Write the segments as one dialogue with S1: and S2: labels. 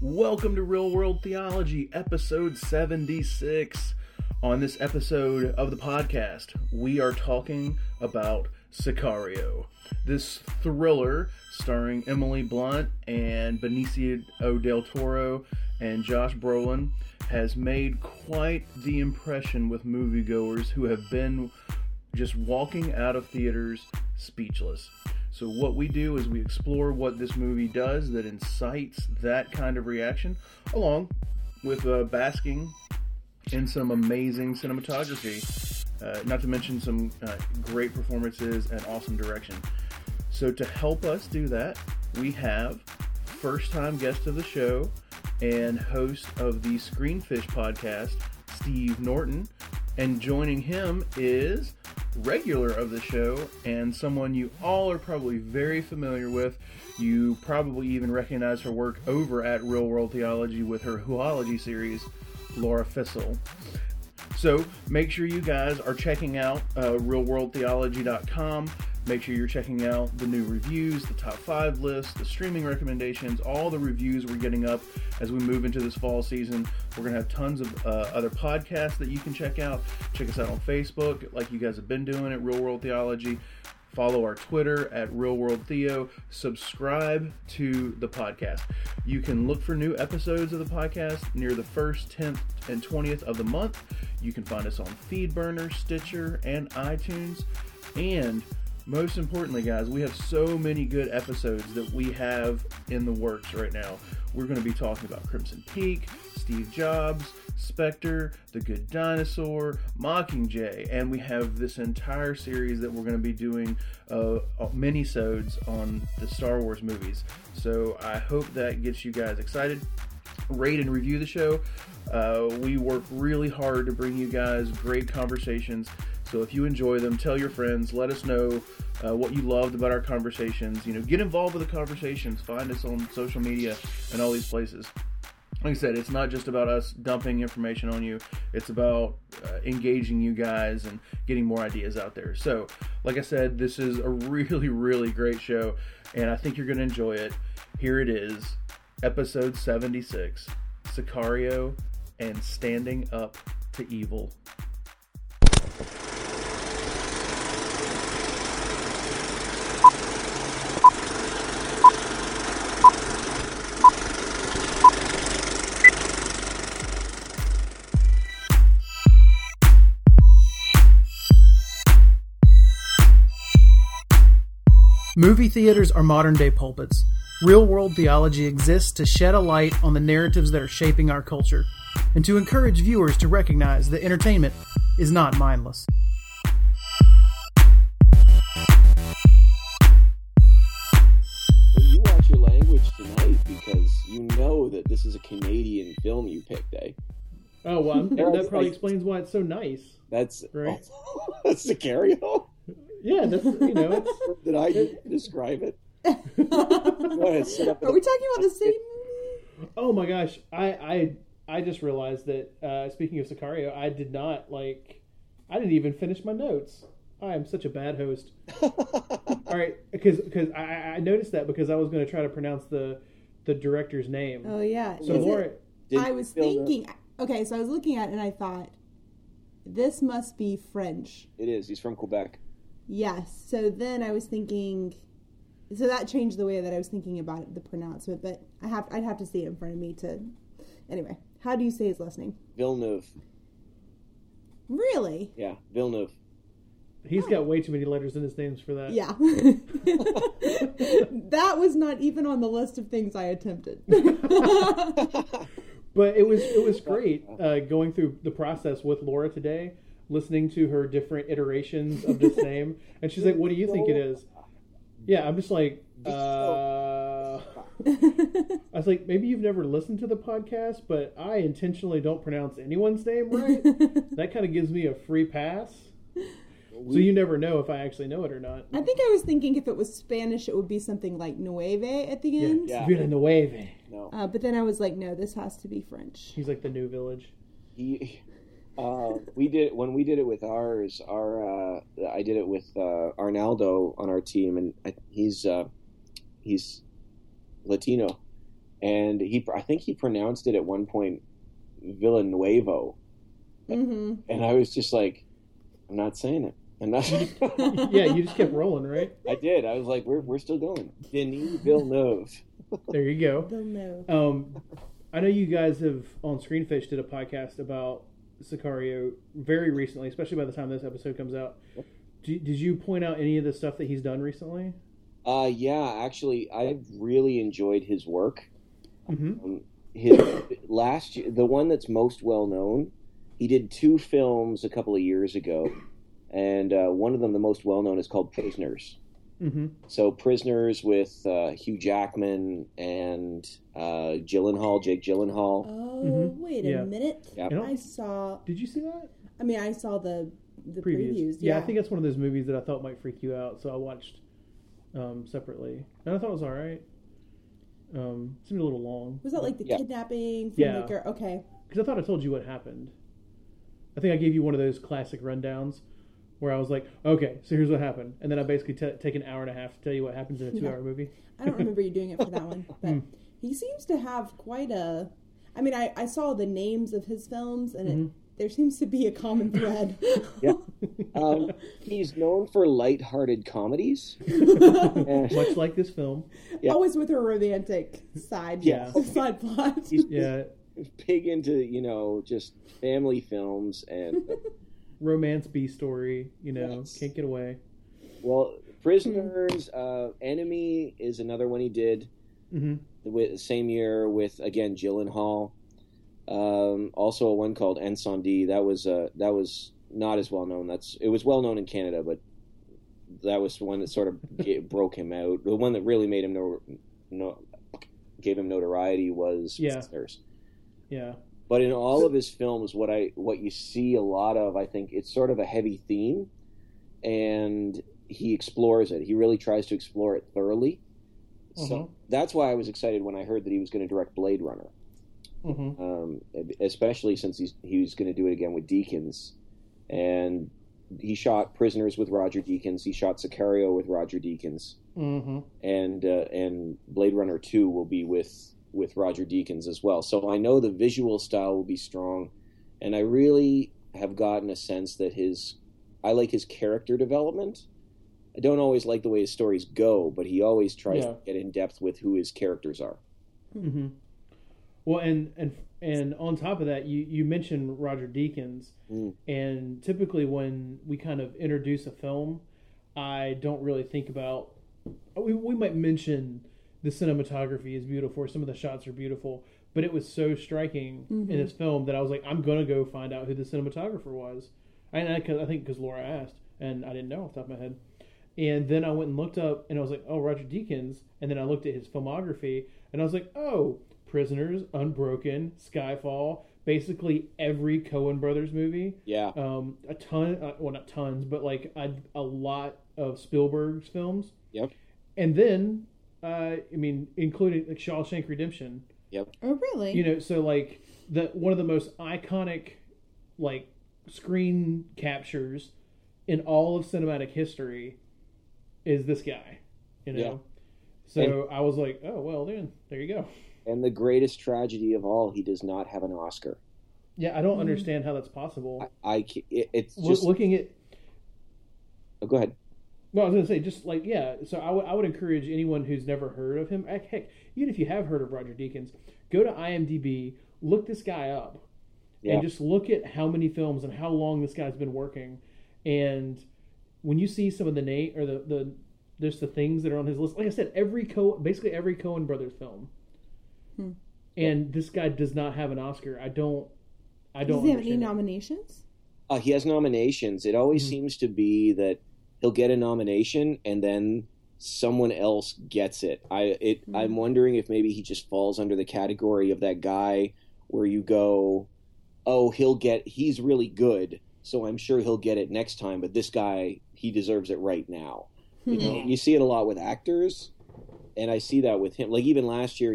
S1: Welcome to Real World Theology, episode 76. On this episode of the podcast, we are talking about Sicario. This thriller starring Emily Blunt and Benicio del Toro and Josh Brolin has made quite the impression with moviegoers who have been just walking out of theaters speechless. So what we do is we explore what this movie does that incites that kind of reaction, along with basking in some amazing cinematography, not to mention some great performances and awesome direction. So to help us do that, we have first-time guest of the show and host of the Screenfish podcast, Steve Norton, and joining him is regular of the show and someone you all are probably very familiar with. You probably even recognize her work over at Real World Theology with her Whoology series, Laura Fissel. So make sure you guys are checking out realworldtheology.com. Make sure you're checking out the new reviews, the top 5 lists, the streaming recommendations, all the reviews we're getting up as we move into this fall season. We're going to have tons of other podcasts that you can check out. Check us out on Facebook, like you guys have been doing at Real World Theology. Follow our Twitter at Real World Theo. Subscribe to the podcast. You can look for new episodes of the podcast near the 1st, 10th, and 20th of the month. You can find us on Feedburner, Stitcher, and iTunes. And most importantly, guys, we have so many good episodes that we have in the works right now. We're going to be talking about Crimson Peak, Steve Jobs, Spectre, The Good Dinosaur, Mockingjay, and we have this entire series that we're going to be doing mini-sodes on the Star Wars movies. So I hope that gets you guys excited. Rate and review the show. We work really hard to bring you guys great conversations. So if you enjoy them, tell your friends. Let us know what you loved about our conversations. You know, get involved with the conversations. Find us on social media and all these places. Like I said, it's not just about us dumping information on you. It's about engaging you guys and getting more ideas out there. So, like I said, this is a really, really great show, and I think you're going to enjoy it. Here it is, episode 76, Sicario and Standing Up to Evil.
S2: Movie theaters are modern-day pulpits. Real-world theology exists to shed a light on the narratives that are shaping our culture, and to encourage viewers to recognize that entertainment is not mindless.
S3: Well, you watch your language tonight because you know that this is a Canadian film you picked, eh?
S2: Oh, well, that probably explains why it's so nice.
S3: That's
S2: right.
S3: That's Sicario?
S2: Yeah, that's, you know, it's...
S3: Did I describe it? Go ahead, sit up.
S4: Are we talking about the same movie?
S2: Oh my gosh, I just realized that, speaking of Sicario, I didn't even finish my notes. I am such a bad host. All right, because I noticed that because I was going to try to pronounce the director's name.
S4: Oh, yeah.
S2: So Laura...
S4: I was thinking... Okay, so I was looking at it and I thought, this must be French.
S3: It is. He's from Quebec.
S4: Yes. So then I was thinking... So that changed the way that I was thinking about it, the pronouncement, but I'd have to see it in front of me to... Anyway, how do you say his last name?
S3: Villeneuve.
S4: Really?
S3: Yeah, Villeneuve.
S2: He's got way too many letters in his names for that.
S4: Yeah. That was not even on the list of things I attempted.
S2: But it was great going through the process with Laura today, listening to her different iterations of this name. And she's like, what do you think it is? Yeah, I'm just like, I was like, maybe you've never listened to the podcast, but I intentionally don't pronounce anyone's name right. That kind of gives me a free pass. So you never know if I actually know it or not.
S4: I think I was thinking if it was Spanish, it would be something like nueve at the end.
S3: Yeah.
S2: Villa Nueve.
S3: No.
S4: But then I was like, no, this has to be French.
S2: He's like the new village.
S3: We did when we did it with ours. I did it with Arnaldo on our team, and he's Latino, and I think he pronounced it at one point Villanuevo,
S4: Mm-hmm.
S3: and I was just like, I'm not saying it. I'm not.
S2: Yeah, you just kept rolling, right?
S3: I did. I was like, we're still going. Denis Villeneuve.
S2: There you go.
S4: They'll know.
S2: I know you guys have on Screenfish did a podcast about Sicario very recently, especially by the time this episode comes out. Did you point out any of the stuff that he's done recently?
S3: Yeah, actually, I've really enjoyed his work.
S2: Mm-hmm.
S3: His last year, the one that's most well known, he did 2 films a couple of years ago, and one of them, the most well known, is called Prisoners.
S2: Mm-hmm.
S3: So Prisoners with Hugh Jackman and Jake Gyllenhaal.
S4: Oh,
S2: Mm-hmm.
S4: wait
S2: Yeah.
S4: a minute.
S3: Yeah.
S4: I saw.
S2: Did you see that?
S4: I mean, I saw the previews.
S2: Yeah, I think that's one of those movies that I thought might freak you out, so I watched separately, and I thought it was all right. Seemed a little long.
S4: Was that like the
S3: Yeah.
S4: kidnapping
S2: Yeah.
S4: filmmaker? Okay.
S2: Because I thought I told you what happened. I think I gave you one of those classic rundowns where I was like, okay, so here's what happened. And then I basically take an hour and a half to tell you what happens in a 2-hour movie.
S4: I don't remember you doing it for that one, but he seems to have quite a. I mean, I saw the names of his films, and there seems to be a common thread.
S3: Yeah. He's known for lighthearted comedies. And
S2: Much like this film.
S3: Yeah.
S4: Always with a romantic side,
S2: Yeah.
S4: side plot.
S3: he's
S2: Yeah,
S3: big into, just family films. And,
S2: romance B story,
S3: Yes.
S2: can't get away.
S3: well, Prisoners, Enemy is another one he did.
S2: Mm-hmm.
S3: With same year with, again, Gyllenhaal. Also one called Incendie. That was not as well known. It was well known in Canada, but that was the one that sort of broke him out. The one that really made him gave him notoriety was Prisoners.
S2: Yeah.
S3: But in all of his films, what you see a lot of, I think it's sort of a heavy theme, and he explores it. He really tries to explore it thoroughly. So that's why I was excited when I heard that he was going to direct Blade Runner. Especially since he was going to do it again with Deakins, and he shot Prisoners with Roger Deakins. He shot Sicario with Roger Deakins, and Blade Runner 2 will be with Roger Deakins as well. So I know the visual style will be strong, and I really have gotten a sense that I like his character development. I don't always like the way his stories go, but he always tries to get in depth with who his characters are.
S2: Mm-hmm. Well, and on top of that, you mentioned Roger Deakins, and typically when we kind of introduce a film, I don't really think about. We might mention the cinematography is beautiful, or some of the shots are beautiful, but it was so striking in this film that I was like, I'm gonna go find out who the cinematographer was, and I think because Laura asked, and I didn't know off the top of my head. And then I went and looked up, and I was like, oh, Roger Deakins. And then I looked at his filmography, and I was like, oh, Prisoners, Unbroken, Skyfall, basically every Coen Brothers movie.
S3: Yeah.
S2: A ton, well, not tons, but like a lot of Spielberg's films.
S3: Yep.
S2: And then, including like Shawshank Redemption.
S3: Yep.
S4: Oh, really?
S2: So like one of the most iconic, like, screen captures in all of cinematic history is this guy,
S3: Yeah.
S2: So I was like, oh, well, then, there you go.
S3: And the greatest tragedy of all, he does not have an Oscar.
S2: Yeah, I don't understand how that's possible.
S3: It's just...
S2: Looking at...
S3: Oh, go ahead.
S2: No, I was going to say, just like, yeah, so I would encourage anyone who's never heard of him, heck, even if you have heard of Roger Deakins, go to IMDb, look this guy up, and just look at how many films and how long this guy's been working. And when you see some of the there's the things that are on his list, like I said, basically every Coen Brothers film. And this guy does not have an Oscar. I don't
S4: Does he have any
S2: understand it.
S4: Nominations?
S3: He has nominations. It always seems to be that he'll get a nomination and then someone else gets it. I'm wondering if maybe he just falls under the category of that guy where you go, oh, he's really good, so I'm sure he'll get it next time, but this guy, he deserves it right now. You see it a lot with actors, and I see that with him. Like even last year,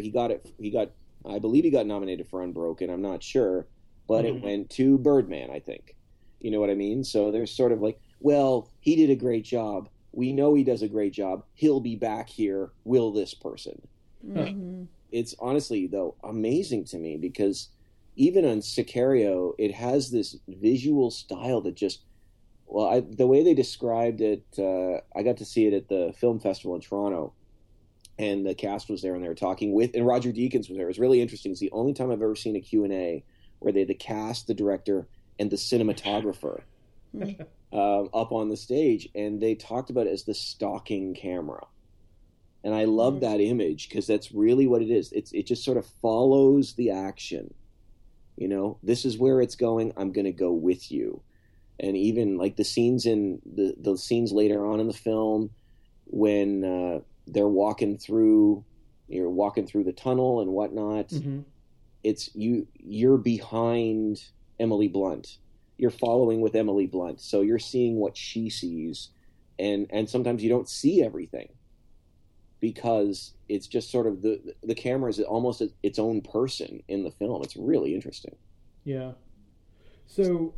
S3: I believe he got nominated for Unbroken. I'm not sure, but it went to Birdman, I think. You know what I mean? So there's sort of like, well, he did a great job. We know he does a great job. He'll be back here. Will this person? it's honestly though amazing to me because even on Sicario, it has this visual style that just the way they described it, I got to see it at the film festival in Toronto, and the cast was there, and they were talking and Roger Deakins was there. It was really interesting. It's the only time I've ever seen a Q&A where they had the cast, the director, and the cinematographer up on the stage, and they talked about it as the stalking camera. And I love that image because that's really what it is. It just sort of follows the action. You know, this is where it's going. I'm going to go with you. And even like the scenes in the scenes later on in the film when they're walking through the tunnel and whatnot, it's you're behind Emily Blunt. You're following with Emily Blunt, so you're seeing what she sees, and sometimes you don't see everything because it's just sort of the camera is almost its own person in the film. It's really interesting.
S2: Yeah. So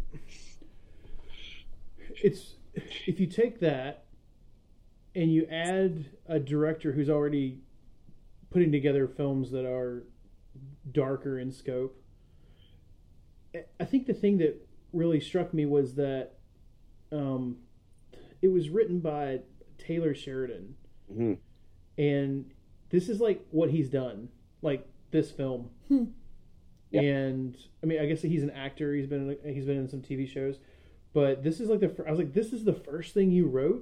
S2: it's if you take that and you add a director who's already putting together films that are darker in scope, I think the thing that really struck me was that it was written by Taylor Sheridan.
S3: Mm-hmm.
S2: And this is like what he's done, like this film.
S3: Yep.
S2: And I mean, I guess he's an actor. He's been in some TV shows, but this is like I was like, this is the first thing you wrote.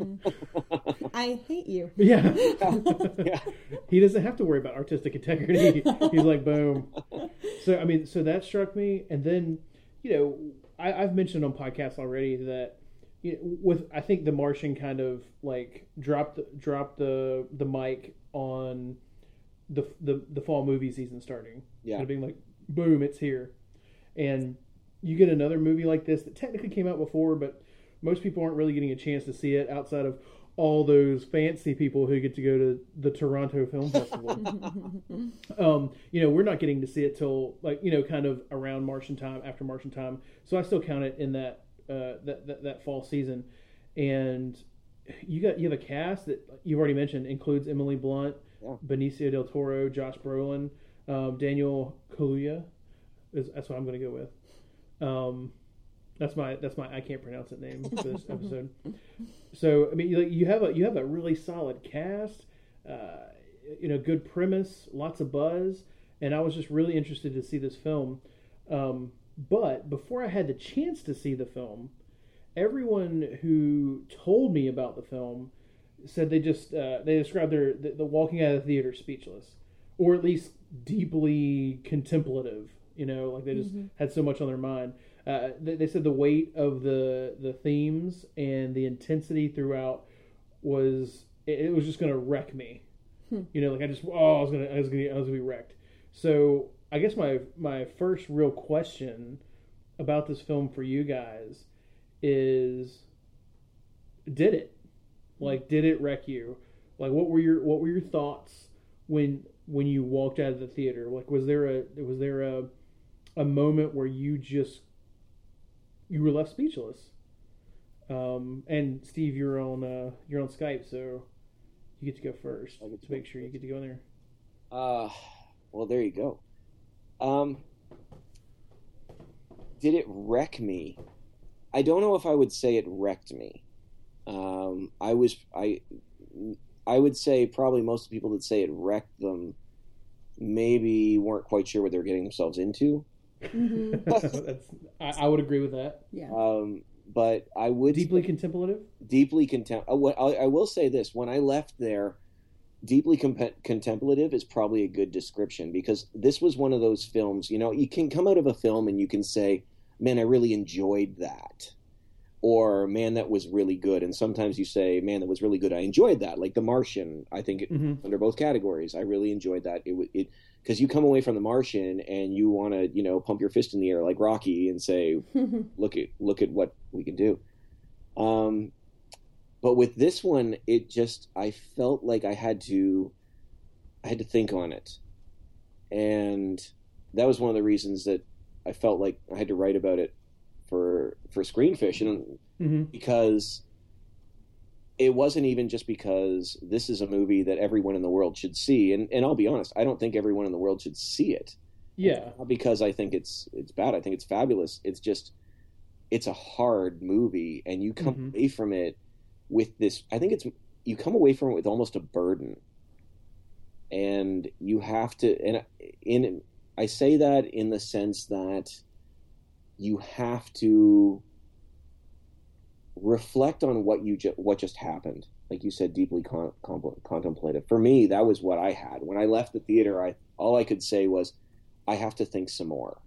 S4: I hate you.
S2: Yeah.
S3: Yeah.
S2: He doesn't have to worry about artistic integrity. He's like, boom. So I mean, so that struck me. And then, you know, I've mentioned on podcasts already that, you know, I think The Martian kind of like dropped the mic on the fall movie season starting.
S3: Yeah.
S2: Kind of being like, boom, it's here. And you get another movie like this that technically came out before, but most people aren't really getting a chance to see it outside of all those fancy people who get to go to the Toronto Film Festival. You know, we're not getting to see it till like, you know, kind of around Martian time, after Martian time. So I still count it in that that fall season. And you have a cast that you've already mentioned includes Emily Blunt, Benicio del Toro, Josh Brolin, Daniel Kaluuya. That's what I'm going to go with. That's my I can't pronounce that name for this episode. So I mean, you have a really solid cast, you know, good premise, lots of buzz, and I was just really interested to see this film. But before I had the chance to see the film, everyone who told me about the film said they described the walking out of the theater speechless, or at least deeply contemplative. You know, like they just had so much on their mind. They said the weight of the themes and the intensity throughout was just going to wreck me. You know, like I was gonna be wrecked. So I guess my first real question about this film for you guys is, did it wreck you? Like, what were your thoughts when you walked out of the theater? Like, was there a moment where you were left speechless? And Steve, you're on Skype, so you get to go first to make sure you get to go in there.
S3: Well, there you go. Did it wreck me? I don't know if I would say it wrecked me. I would say probably most people that say it wrecked them maybe weren't quite sure what they were getting themselves into.
S2: I would agree with that.
S4: Yeah.
S3: But I would
S2: deeply contemplative.
S3: I will say this: when I left there, deeply contemplative is probably a good description, because this was one of those films. You know, you can come out of a film and you can say, "Man, I really enjoyed that," or "Man, that was really good." And sometimes you say, "Man, that was really good. I enjoyed that." Like The Martian, I think under both categories, I really enjoyed that. It because you come away from The Martian and you want to, you know, pump your fist in the air like Rocky and say, look at what we can do. But with this one, I felt like I had to think on it. And that was one of the reasons that I felt like I had to write about it for Screenfish. And because it wasn't even just because this is a movie that everyone in the world should see. And I'll be honest, I don't think everyone in the world should see it.
S2: Yeah.
S3: Not because I think it's bad. I think it's fabulous. It's just, it's a hard movie, and you come away from it with this, you come away from it with almost a burden. And you have to, and I say that in the sense that you have to reflect on what just happened. Like you said, deeply contemplative. For me, that was what I had when I left the theater. All I could say was, I have to think some more.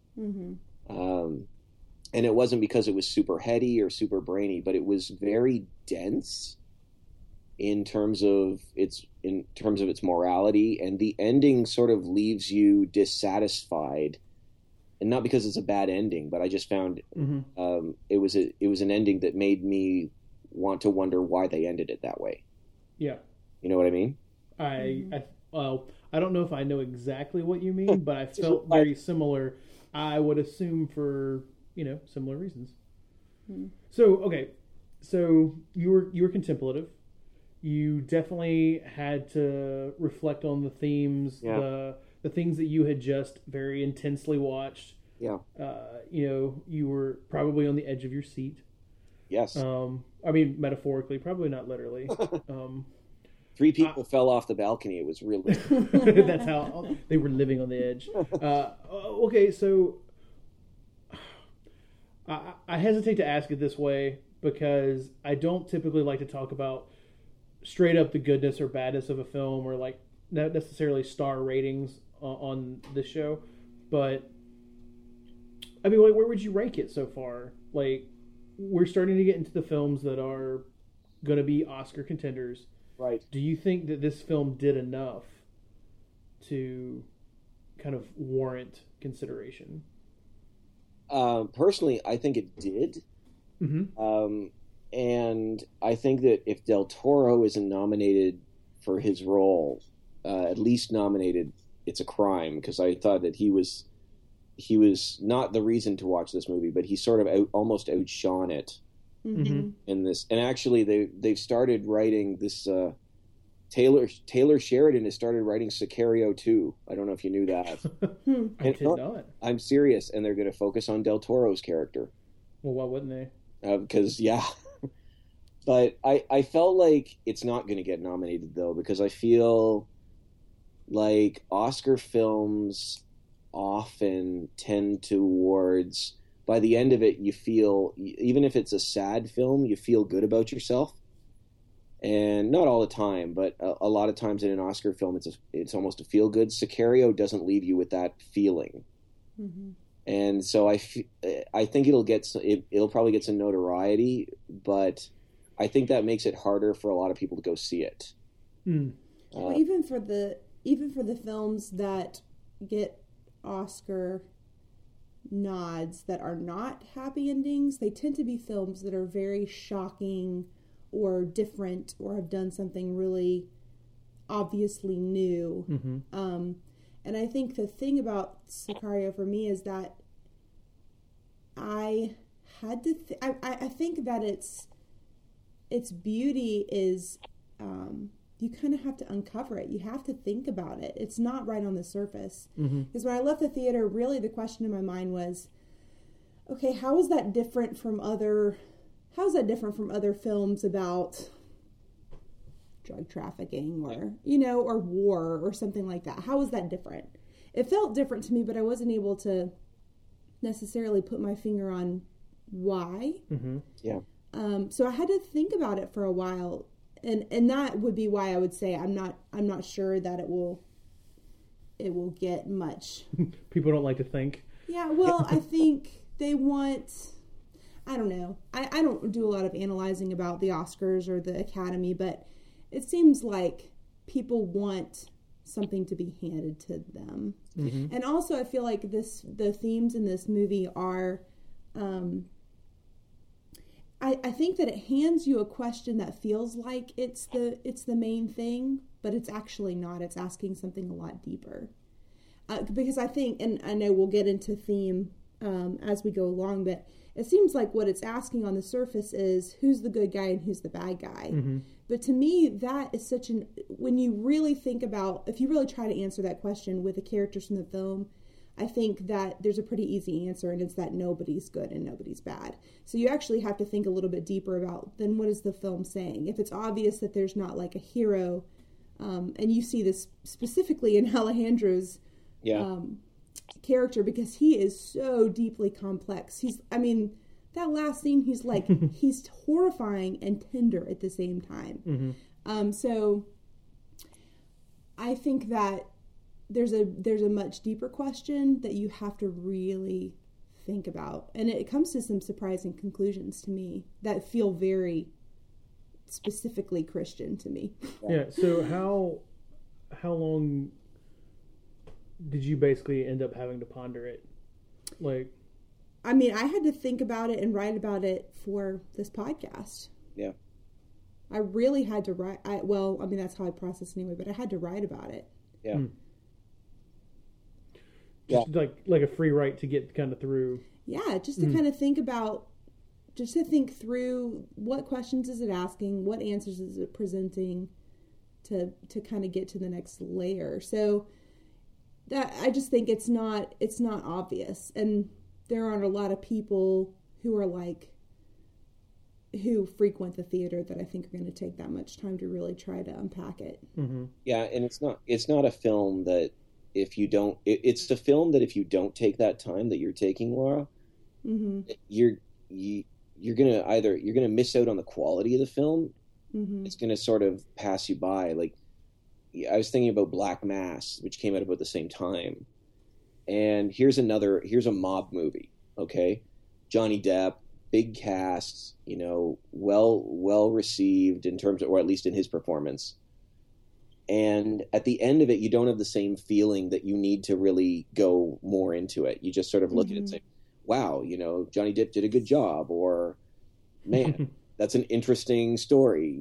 S3: And it wasn't because it was super heady or super brainy, but it was very dense in terms of its morality, and the ending sort of leaves you dissatisfied. And not because it's a bad ending, but I just found it was an ending that made me want to wonder why they ended it that way.
S2: Yeah,
S3: you know what I mean.
S2: I don't know if I know exactly what you mean, but I felt very similar. I would assume for similar reasons. So okay, so you were contemplative. You definitely had to reflect on the themes, the things that you had just very intensely watched.
S3: Yeah.
S2: You were probably on the edge of your seat.
S3: Yes.
S2: I mean, metaphorically, probably not literally.
S3: 3 people fell off the balcony. It was really...
S2: That's how they were living on the edge. Okay, so I hesitate to ask it this way because I don't typically like to talk about straight up the goodness or badness of a film, or like not necessarily star ratings on this show. But I mean, where would you rank it so far? Like, we're starting to get into the films that are going to be Oscar contenders.
S3: Right.
S2: Do you think that this film did enough to kind of warrant consideration?
S3: Personally, I think it did. And I think that if Del Toro isn't nominated for his role, at least nominated, it's a crime, because I thought that he was not the reason to watch this movie, but he sort of almost outshone it in this. And actually, they've started writing this. Taylor Sheridan has started writing Sicario 2. I don't know if you knew that.
S2: I did not.
S3: I'm serious, and they're going to focus on Del Toro's character.
S2: Well, why wouldn't they?
S3: Because but I felt like it's not going to get nominated, though, because I feel like Oscar films often tend towards, by the end of it, you feel, even if it's a sad film, you feel good about yourself. And not all the time, but a lot of times in an Oscar film, it's almost a feel good. Sicario doesn't leave you with that feeling. And so I think it'll probably get some notoriety, but I think that makes it harder for a lot of people to go see it.
S4: Well, even for the films that get Oscar nods that are not happy endings, they tend to be films that are very shocking or different, or have done something really obviously new. And I think the thing about Sicario for me is that I had to I think that its beauty is you kind of have to uncover it. You have to think about it. It's not right on the surface. Because when I left the theater, really the question in my mind was, okay, how is that different from other films about drug trafficking or, or war or something like that? How is that different? It felt different to me, but I wasn't able to necessarily put my finger on why.
S3: Yeah.
S4: So I had to think about it for a while, and that would be why I would say I'm not sure that it will get much.
S2: People don't like to think.
S4: Yeah, well, I think they want, I don't know. I don't do a lot of analyzing about the Oscars or the Academy, but it seems like people want something to be handed to them. And also I feel like the themes in this movie are, I think that it hands you a question that feels like it's the main thing, but it's actually not. It's asking something a lot deeper. Because I think, and I know we'll get into theme as we go along. But it seems like what it's asking on the surface is who's the good guy and who's the bad guy.
S2: Mm-hmm.
S4: But to me, that is such when you really think about, if you really try to answer that question with the characters from the film, I think that there's a pretty easy answer, and it's that nobody's good and nobody's bad. So you actually have to think a little bit deeper about, then what is the film saying? If it's obvious that there's not like a hero, and you see this specifically in Alejandro's character, because he is so deeply complex. That last scene, he's like, he's horrifying and tender at the same time.
S2: Mm-hmm.
S4: So I think that there's a much deeper question that you have to really think about. And it comes to some surprising conclusions to me that feel very specifically Christian to me.
S2: Yeah. So how long did you basically end up having to ponder it? Like,
S4: I had to think about it and write about it for this podcast.
S3: Yeah.
S4: I really had to write. That's how I process anyway, but I had to write about it.
S3: Yeah.
S2: Mm. Just like a free write to get kind of through.
S4: Yeah, just to kind of think about, just to think through what questions is it asking, what answers is it presenting, to kind of get to the next layer. So that, I just think it's not obvious, and there aren't a lot of people who frequent the theater that I think are going to take that much time to really try to unpack it.
S2: Mm-hmm.
S3: Yeah, and it's not a film that if you don't, it's a film that if you don't take that time that you're taking, Laura,
S4: Mm-hmm.
S3: you're gonna miss out on the quality of the film.
S4: Mm-hmm.
S3: It's gonna sort of pass you by. Like, I was thinking about Black Mass, which came out about the same time, and here's a mob movie. Okay, Johnny Depp, big cast, well received in terms of, or at least in his performance. And at the end of it, you don't have the same feeling that you need to really go more into it. You just sort of look at it and say, wow, Johnny Depp did a good job, or man, that's an interesting story,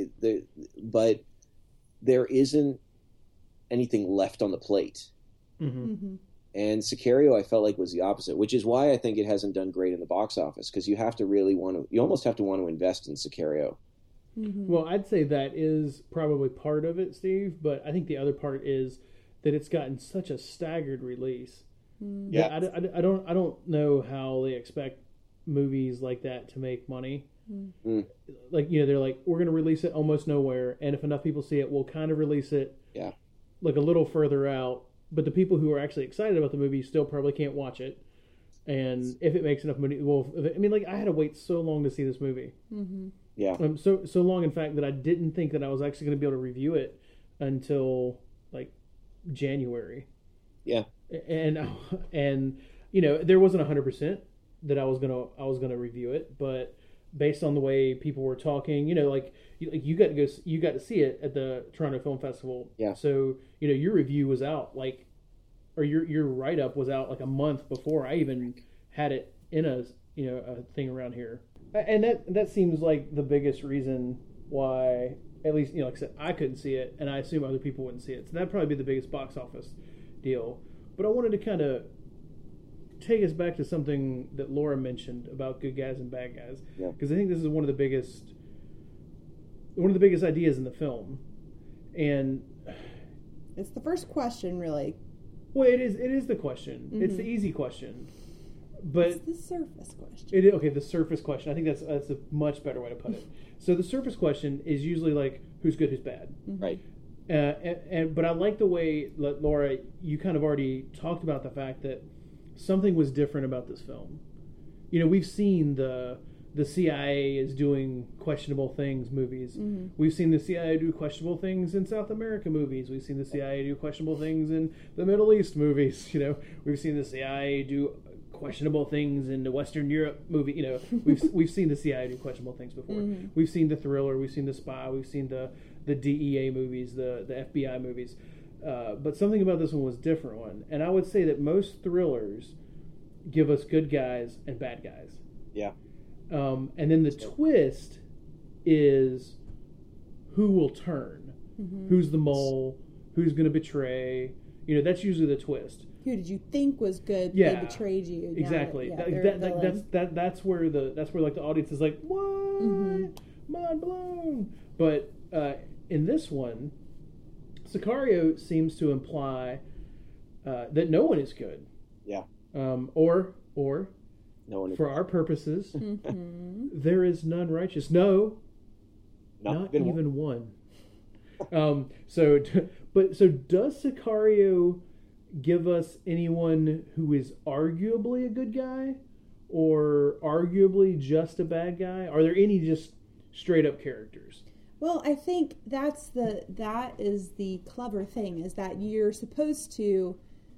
S3: but there isn't anything left on the plate.
S2: Mm-hmm.
S4: Mm-hmm.
S3: And Sicario, I felt like, was the opposite, which is why I think it hasn't done great in the box office, because you almost have to want to invest in Sicario.
S4: Mm-hmm.
S2: Well, I'd say that is probably part of it, Steve, but I think the other part is that it's gotten such a staggered release.
S4: Mm-hmm.
S3: Yeah.
S2: I don't know how they expect movies like that to make money.
S3: Mm.
S2: Like, they're like, we're going to release it almost nowhere, and if enough people see it, we'll kind of release it like a little further out, but the people who are actually excited about the movie still probably can't watch it. And if it makes enough money, I had to wait so long to see this movie.
S4: Mm-hmm.
S3: Yeah.
S2: So long, in fact, that I didn't think that I was actually going to be able to review it until like January.
S3: Yeah.
S2: And there wasn't 100% that I was gonna review it, but based on the way people were talking, you got to see it at the Toronto Film Festival.
S3: Yeah.
S2: So your review was out or your write up was out like a month before I even had it in a thing around here. And that seems like the biggest reason why, at least, like I said, I couldn't see it, and I assume other people wouldn't see it. So that'd probably be the biggest box office deal. But I wanted to kind of take us back to something that Laura mentioned about good guys and bad guys, because I think this is one of the biggest ideas in the film, and
S4: it's the first question, really.
S2: Well, it is the question.
S4: Mm-hmm.
S2: It's the easy question. But
S4: it's the surface question.
S2: The surface question. I think that's a much better way to put it. So the surface question is usually like, who's good, who's bad,
S4: Mm-hmm.
S3: Right?
S2: But I like the way, Laura, you kind of already talked about the fact that something was different about this film. We've seen the CIA is doing questionable things movies.
S4: Mm-hmm.
S2: We've seen the CIA do questionable things in South America movies. We've seen the CIA do questionable things in the Middle East movies. We've seen the CIA do questionable things in the Western Europe movie. We've seen the CIA do questionable things before.
S4: Mm-hmm.
S2: We've seen the thriller. We've seen the spy. We've seen the DEA movies, the FBI movies. But something about this one was a different one. And I would say that most thrillers give us good guys and bad guys.
S3: Yeah.
S2: And then the twist is who will turn.
S4: Mm-hmm.
S2: Who's the mole? Who's going to betray? That's usually the twist.
S4: who did you think was good?
S2: Yeah.
S4: They betrayed you.
S2: Exactly.
S4: Now, they're villains.
S2: That's where like the audience is like, what? Mind blown. But in this one, Sicario seems to imply that no one is good.
S3: Yeah.
S2: Or
S3: No one.
S2: for our purposes, there is none righteous. No, not even one. So does Sicario give us anyone who is arguably a good guy or arguably just a bad guy? Are there any just straight up characters?
S4: Well, I think that is the clever thing, is that you're supposed to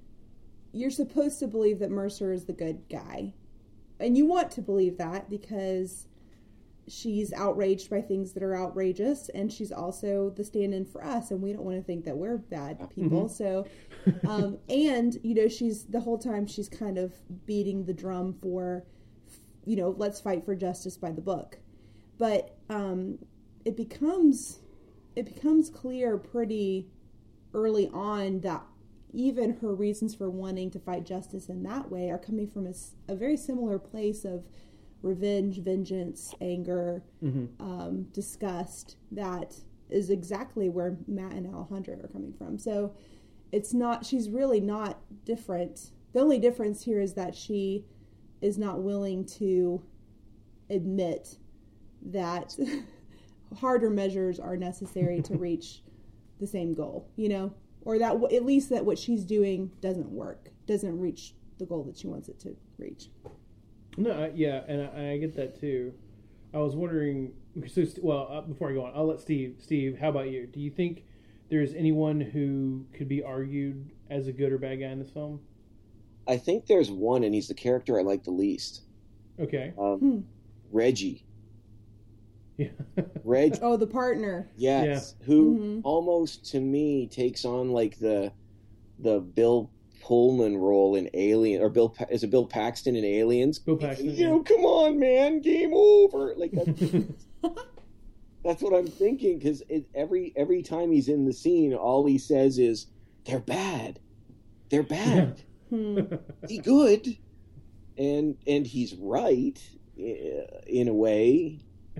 S4: believe that Mercer is the good guy. And you want to believe that because she's outraged by things that are outrageous, and she's also the stand-in for us, and we don't want to think that we're bad people. So, and, she's, the whole time she's kind of beating the drum for, let's fight for justice by the book. But it becomes clear pretty early on that even her reasons for wanting to fight justice in that way are coming from a very similar place of revenge, vengeance, anger, disgust. That is exactly where Matt and Alejandra are coming from. So she's really not different. The only difference here is that she is not willing to admit that harder measures are necessary to reach the same goal, or that at least that what she's doing doesn't reach the goal that she wants it to reach.
S2: No, and I get that too. I was wondering, before I go on, I'll let Steve. Steve, how about you? Do you think there's anyone who could be argued as a good or bad guy in this film?
S3: I think there's one, and he's the character I like the least.
S2: Okay.
S3: Reggie.
S2: Yeah.
S3: Reggie.
S4: Oh, the partner.
S3: Yes. Yeah. Who almost, to me, takes on like the Bill Pullman role in Alien, or Bill Paxton in Aliens?
S2: Bill Paxton.
S3: Come on, man, game over. Like that's what I'm thinking, because every time he's in the scene, all he says is, "They're bad. They're bad. Be good," and he's right in a way.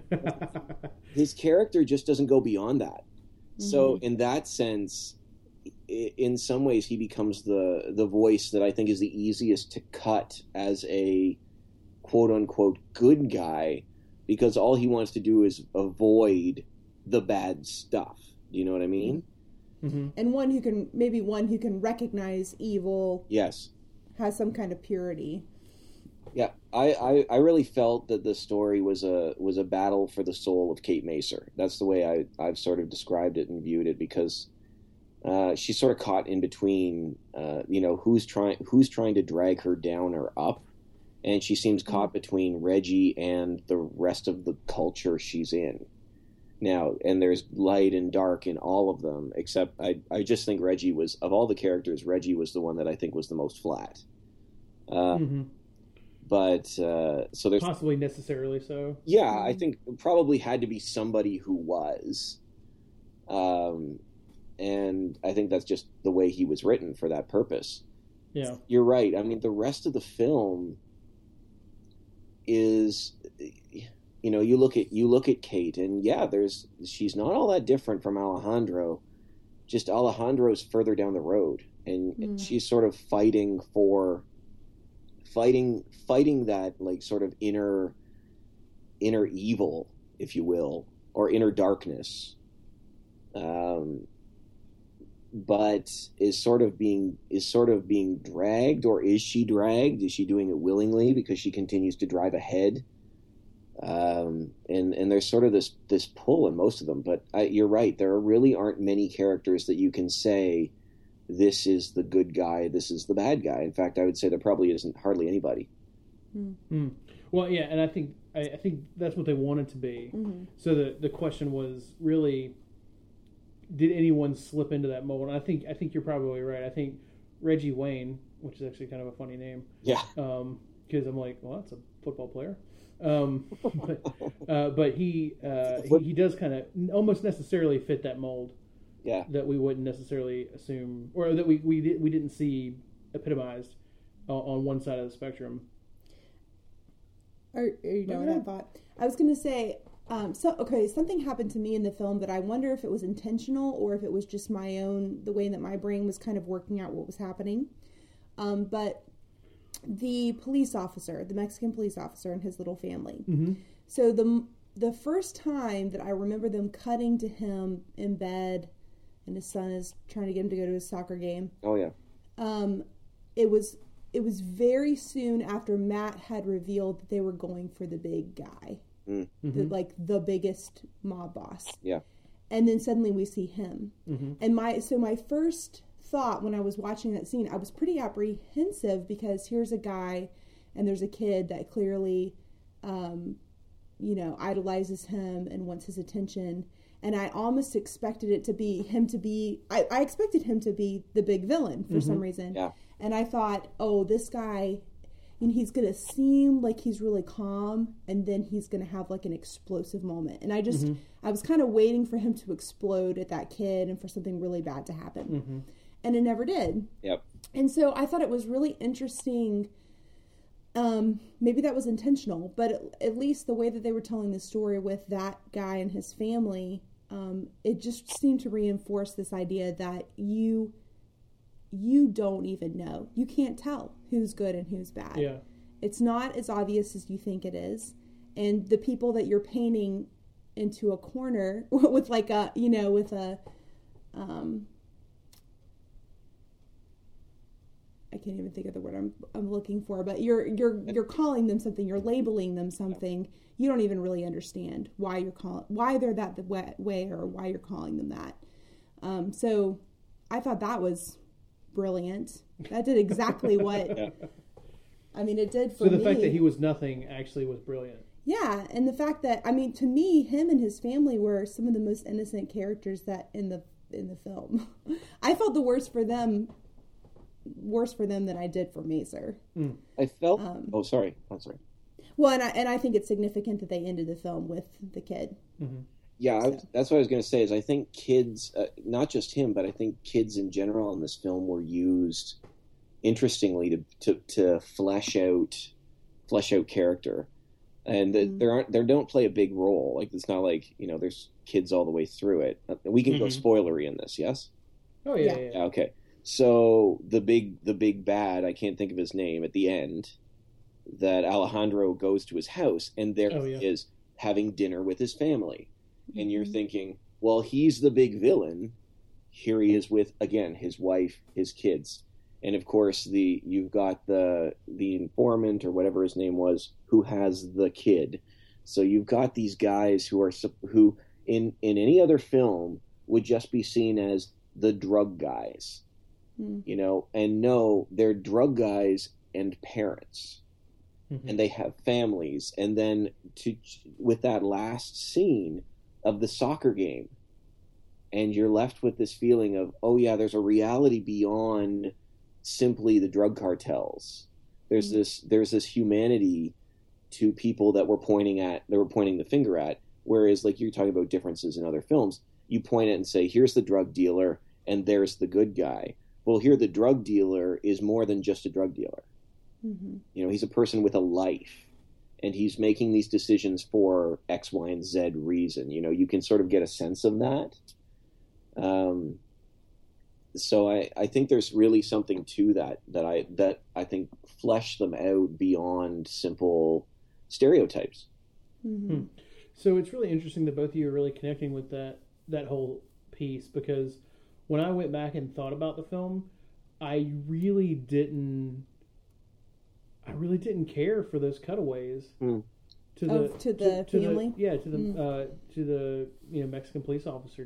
S3: His character just doesn't go beyond that. So in that sense, in some ways, he becomes the voice that I think is the easiest to cut as a quote-unquote good guy, because all he wants to do is avoid the bad stuff. Do you know what I mean?
S4: Mm-hmm. And one who can recognize evil.
S3: Yes.
S4: Has some kind of purity.
S3: Yeah, I really felt that the story was a battle for the soul of Kate Macer. That's the way I've sort of described it and viewed it, because she's sort of caught in between, who's trying to drag her down or up, and she seems caught between Reggie and the rest of the culture she's in now. And there's light and dark in all of them, except I just think Reggie was, of all the characters, Reggie was the one that I think was the most flat. But so there's
S2: possibly necessarily so.
S3: Yeah, I think probably had to be somebody who was, and I think that's just the way he was written for that purpose.
S2: Yeah,
S3: you're right. I mean, the rest of the film is, you look at Kate, and she's not all that different from Alejandro. Just Alejandro's further down the road, and she's sort of fighting that, like, sort of inner evil, if you will, or inner darkness, but is sort of being dragged, or is she dragged? Is she doing it willingly because she continues to drive ahead? And there's sort of this pull in most of them. But you're right, there really aren't many characters that you can say, this is the good guy, this is the bad guy. In fact, I would say there probably isn't hardly anybody.
S2: Well, yeah, and I think that's what they wanted to be. So the question was really, did anyone slip into that mold? And I think you're probably right. I think Reggie Wayne, which is actually kind of a funny name.
S3: Yeah.
S2: Because I'm like, well, that's a football player. But he does kind of almost necessarily fit that mold.
S3: Yeah.
S2: That we wouldn't necessarily assume, or that we didn't see epitomized on one side of the spectrum.
S4: Or you know what I thought? I was going to say, something happened to me in the film that I wonder if it was intentional or if it was just the way that my brain was kind of working out what was happening. But the police officer, the Mexican police officer and his little family. Mm-hmm. So the first time that I remember them cutting to him in bed and his son is trying to get him to go to his soccer game.
S3: Oh, yeah.
S4: It was very soon after Matt had revealed that they were going for the big guy. Mm-hmm. The biggest mob boss.
S3: Yeah.
S4: And then suddenly we see him. Mm-hmm. And my first thought when I was watching that scene, I was pretty apprehensive because here's a guy and there's a kid that clearly, idolizes him and wants his attention. And I almost expected I expected him to be the big villain for some reason.
S3: Yeah.
S4: And I thought, oh, this guy, he's going to seem like he's really calm, and then he's going to have like an explosive moment. And I was kind of waiting for him to explode at that kid and for something really bad to happen. Mm-hmm. And it never did.
S3: Yep.
S4: And so I thought it was really interesting. Maybe that was intentional, but at least the way that they were telling the story with that guy and his family, it just seemed to reinforce this idea that you don't even know. You can't tell who's good and who's bad.
S2: Yeah.
S4: It's not as obvious as you think it is. And the people that you're painting into a corner with I can't even think of the word I'm looking for, but you're calling them something, you're labeling them something. You don't even really understand why they're that way or why you're calling them that. So I thought that was brilliant. That did exactly what it did for me.
S2: So the fact that he was nothing actually was brilliant.
S4: Yeah, and the fact that to me, him and his family were some of the most innocent characters that in the film. I felt the worse for them than I did for Mazer.
S3: I felt. Sorry.
S4: Well, and I think it's significant that they ended the film with the kid.
S3: Mm-hmm. Yeah, that's what I was going to say. Is I think kids, not just him, but I think kids in general in this film were used interestingly to flesh out character, and they don't play a big role. Like it's not like there's kids all the way through it. We can go spoilery in this, yes?
S2: Oh yeah.
S3: Okay. So the big bad, I can't think of his name at the end, that Alejandro goes to his house and there he is having dinner with his family. And you're thinking, well, he's the big villain. Here he is with, again, his wife, his kids. And of course you've got the informant or whatever his name was who has the kid. So you've got these guys who in any other film would just be seen as the drug guys. And no, they're drug guys and parents, and they have families. And then with that last scene of the soccer game, and you're left with this feeling of, oh yeah, there's a reality beyond simply the drug cartels. There's this humanity to people that we're pointing the finger at. Whereas, like you're talking about differences in other films, you point it and say, here's the drug dealer, and there's the good guy. Well, here the drug dealer is more than just a drug dealer. Mm-hmm. He's a person with a life, and he's making these decisions for X, Y, and Z reason. You can sort of get a sense of that. So I think there's really something to that I think flesh them out beyond simple stereotypes.
S2: Mm-hmm. So it's really interesting that both of you are really connecting with that whole piece, because when I went back and thought about the film, I really didn't care for those cutaways to
S4: the family.
S2: To the Mexican police officer.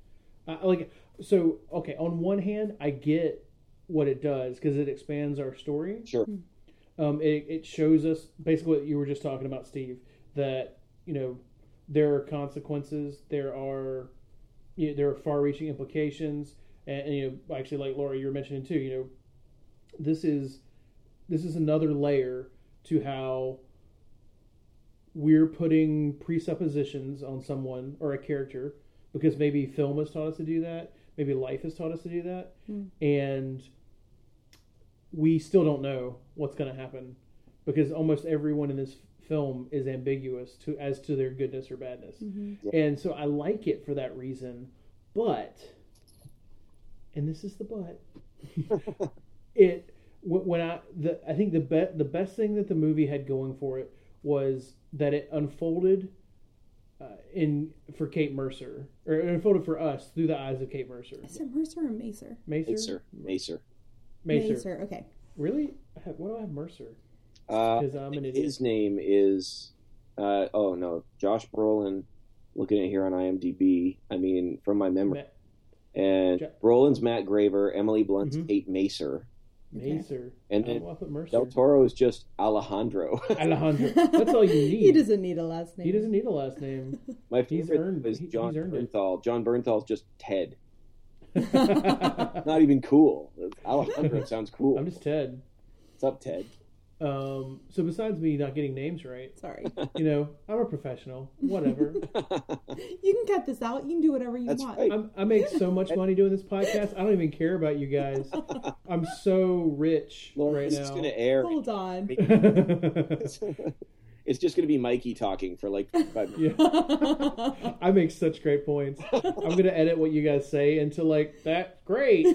S2: On one hand, I get what it does because it expands our story.
S3: Sure.
S2: It shows us basically what you were just talking about, Steve, that there are consequences, there are far-reaching implications, and actually, like Laura, you were mentioning too, this is another layer to how we're putting presuppositions on someone or a character, because maybe film has taught us to do that, maybe life has taught us to do that, and we still don't know what's going to happen because almost everyone in this film is ambiguous as to their goodness or badness. And so I like it for that reason, but, and this is the but, I think the best thing that the movie had going for it was that it unfolded for Kate Mercer, or it unfolded for us through the eyes of Kate Mercer.
S4: Is it Mercer or Macer?
S3: Macer.
S4: Okay.
S2: Really? Why do I have Mercer? Because I'm an idiot.
S3: His name is Josh Brolin. Looking at it here on IMDb, I mean from my memory, Brolin's Matt Graver, Emily Blunt's Kate Macer.
S2: Macer.
S3: And then Del Toro is just Alejandro.
S2: That's all you need.
S4: He doesn't need a last name.
S2: He doesn't need a last name.
S3: My favorite is John Bernthal. John Bernthal's just Ted. Not even cool. Alejandro sounds cool.
S2: I'm just Ted.
S3: What's up, Ted?
S2: So besides me not getting names right,
S4: sorry,
S2: I'm a professional. Whatever.
S4: You can cut this out. You can do whatever you want.
S3: Right.
S2: I make so much money doing this podcast. I don't even care about you guys. I'm so rich right now.
S3: It's going to air.
S4: Hold on.
S3: It's just going to be Mikey talking for like 5 minutes.
S2: Yeah. I make such great points. I'm going to edit what you guys say into like, that's great.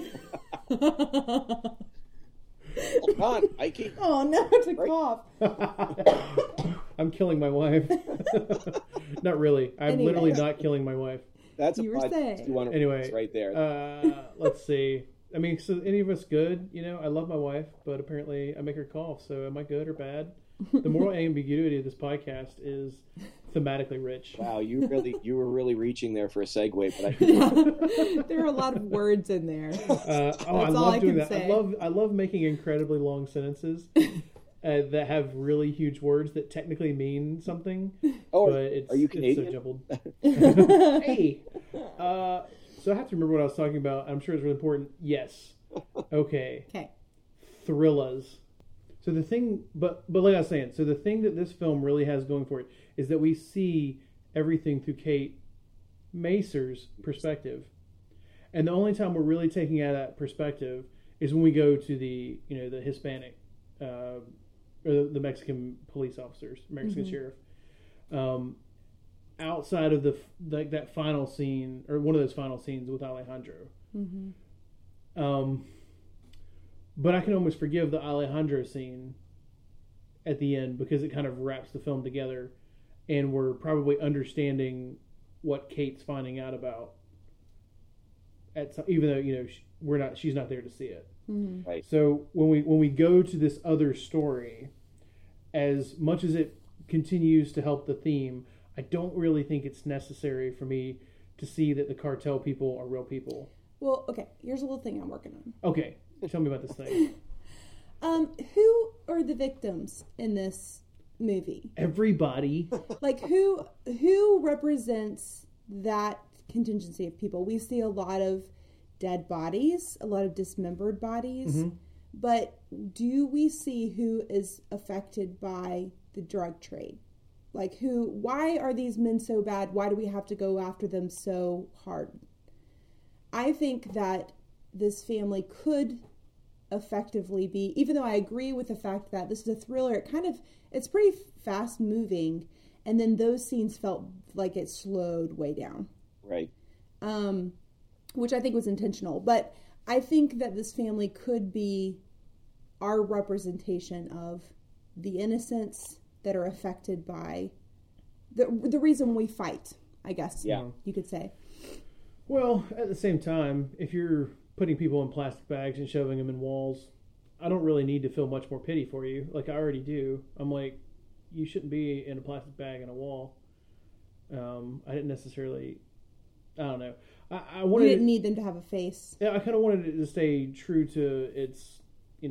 S3: Hold on, Mikey.
S4: Oh, no, it's a cough.
S2: I'm killing my wife. Not really. I'm literally not killing my wife.
S3: That's
S4: you were saying.
S2: Anyway,
S3: right there.
S2: Let's see. I mean, so any of us good? I love my wife, but apparently I make her cough. So am I good or bad? The moral ambiguity of this podcast is thematically rich.
S3: Wow, you were really reaching there for a segue, but
S4: there are a lot of words in there.
S2: I love doing that. Say. I love making incredibly long sentences that have really huge words that technically mean something.
S3: Oh,
S2: but it's,
S3: are you Canadian?
S2: It's so jumbled. Hey, so I have to remember what I was talking about. I'm sure it's really important. Yes. Okay. Thrillas. So the thing, but like I was saying, so the thing that this film really has going for it is that we see everything through Kate Macer's perspective, and the only time we're really taking out of that perspective is when we go to the the Hispanic or the Mexican police officers, Mexican sheriff. Outside of that final scene or one of those final scenes with Alejandro. But I can almost forgive the Alejandro scene at the end because it kind of wraps the film together, and we're probably understanding what Kate's finding out about. Even though she's not there to see it.
S3: Right.
S2: So when we go to this other story, as much as it continues to help the theme, I don't really think it's necessary for me to see that the cartel people are real people.
S4: Well, okay. Here's a little thing I'm working on.
S2: Okay. Tell me about this thing.
S4: Who are the victims in this movie?
S2: Everybody.
S4: Like who represents that contingency of people? We see a lot of dead bodies, a lot of dismembered bodies, but do we see who is affected by the drug trade? Like why are these men so bad? Why do we have to go after them so hard? I think that this family could effectively be, even though I agree with the fact that this is a thriller, it's pretty fast moving, and then those scenes felt like it slowed way down.
S3: Right.
S4: Which I think was intentional. But I think that this family could be our representation of the innocents that are affected by the reason we fight, I guess.
S3: Yeah.
S4: You could say.
S2: Well, at the same time, if you're putting people in plastic bags and shoving them in walls, I don't really need to feel much more pity for you. Like I already do. I'm like, you shouldn't be in a plastic bag in a wall. I didn't necessarily. I don't know. I wanted.
S4: You didn't need them to have a face.
S2: Yeah, I kind of wanted it to stay true to its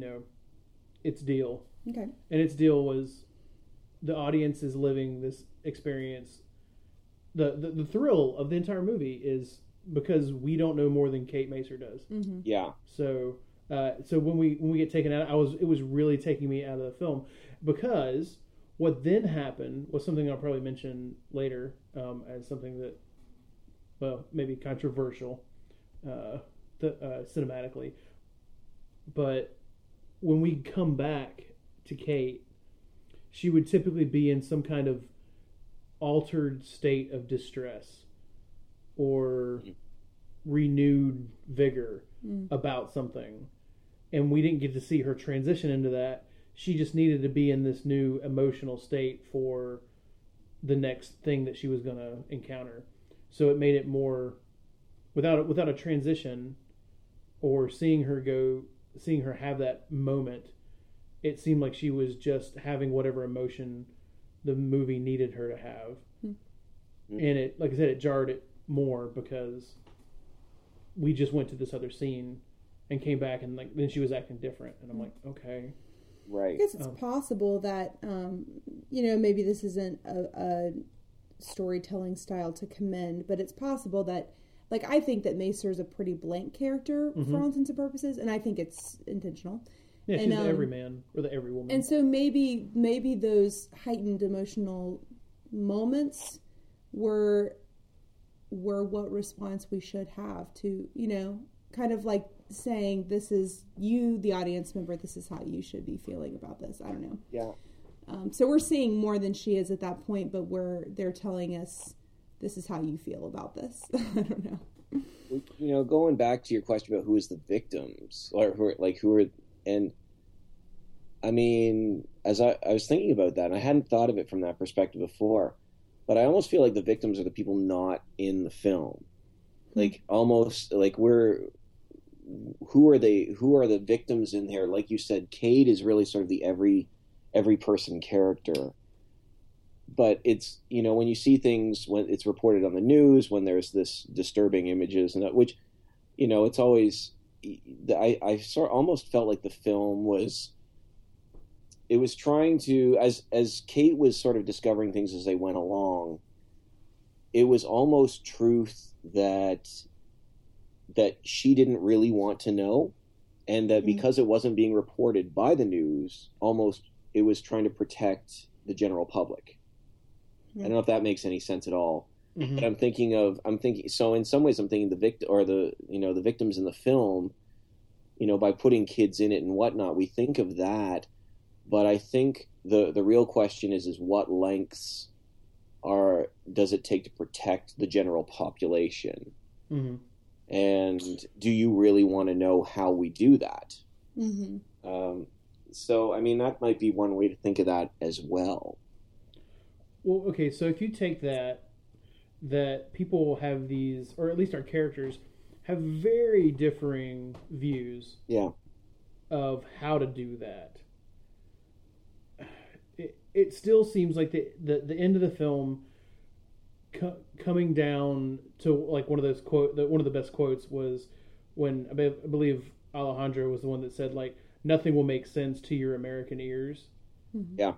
S2: deal.
S4: Okay.
S2: And its deal was, the audience is living this experience. The thrill of the entire movie is because we don't know more than Kate Macer does.
S4: Mm-hmm.
S3: Yeah.
S2: So when we get taken out, it was really taking me out of the film, because what then happened was something I'll probably mention later as something that, well, maybe controversial, cinematically, but when we come back to Kate, she would typically be in some kind of altered state of distress or renewed vigor about something. And we didn't get to see her transition into that. She just needed to be in this new emotional state for the next thing that she was going to encounter. So it made it more, without a transition or seeing her have that moment, it seemed like she was just having whatever emotion the movie needed her to have. And it, like I said, it jarred it more because we just went to this other scene and came back, and like then she was acting different, and I'm like, okay,
S3: right.
S4: I guess it's possible that maybe this isn't a storytelling style to commend, but it's possible that, like, I think that Maester is a pretty blank character for all intents and purposes, and I think it's intentional.
S2: Yeah, she's the everyman or the everywoman,
S4: and so maybe those heightened emotional moments were what response we should have to, kind of like saying, this is you, the audience member, this is how you should be feeling about this. I don't know.
S3: Yeah.
S4: So we're seeing more than she is at that point, but they're telling us this is how you feel about this. I don't know.
S3: Going back to your question about who is the victims, or who are, and I mean, as I was thinking about that, and I hadn't thought of it from that perspective before, but I almost feel like the victims are the people not in the film. Like, almost like who are the victims in here? Like you said, Cade is really sort of the every person character. But it's, when you see things, when it's reported on the news, when there's this disturbing images, and which, it's always, I sort of almost felt like the film was trying to, as Kate was sort of discovering things as they went along, it was almost truth that she didn't really want to know, and that because it wasn't being reported by the news, almost it was trying to protect the general public. I don't know if that makes any sense at all. But I'm thinking, so in some ways I'm thinking the victims in the film, by putting kids in it and whatnot, we think of that. But I think the real question is what lengths does it take to protect the general population? And do you really want to know how we do that? So, I mean, that might be one way to think of that as well.
S2: Well, okay, so if you take that people have these, or at least our characters, have very differing views of how to do that. It still seems like the end of the film coming down to like one of the best quotes was when I believe Alejandro was the one that said, like, nothing will make sense to your American ears.
S3: Yeah.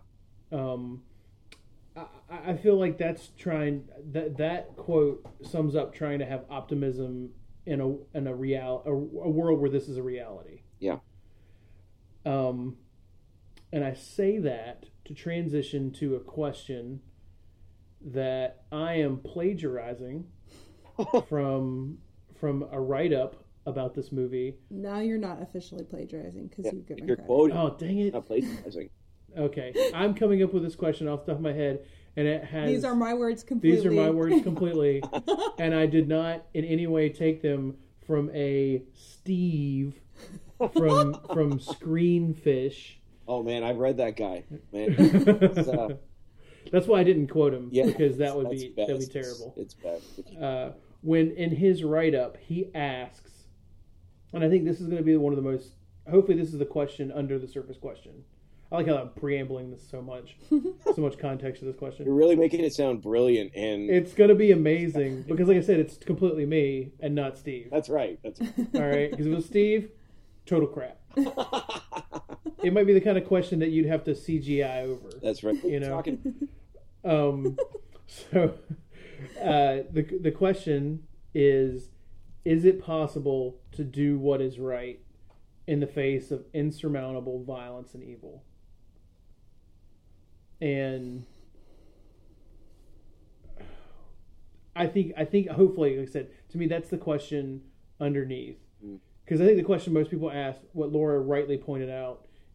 S2: I feel like that's that quote sums up trying to have optimism in a world where this is a reality.
S3: Yeah.
S2: And I say that to transition to a question that I am plagiarizing from a write-up about this movie.
S4: Now you're not officially plagiarizing because you've given credit.
S3: Quoting.
S2: Oh, dang it.
S3: Not plagiarizing.
S2: Okay. I'm coming up with this question off the top of my head, and it has...
S4: These are my words completely.
S2: These are my words completely. And I did not in any way take them from a Steve from Screenfish.
S3: Oh, man, I've read that guy. Man.
S2: That's why I didn't quote him, because that would be
S3: best.
S2: that'd be terrible.
S3: It's bad.
S2: When in his write-up, he asks, and I think this is going to be one of the most, hopefully this is the question under the surface question. I like how I'm preambling this so much context to this question.
S3: You're really making it sound brilliant, and
S2: it's going to be amazing, because like I said, it's completely me and not Steve.
S3: That's right.
S2: All right, because if it was Steve, total crap. It might be the kind of question that you'd have to CGI over.
S3: That's right.
S2: So the question is it possible to do what is right in the face of insurmountable violence and evil? And I think hopefully, like I said, to me that's the question underneath. Because I think the question most people ask, what Laura rightly pointed out,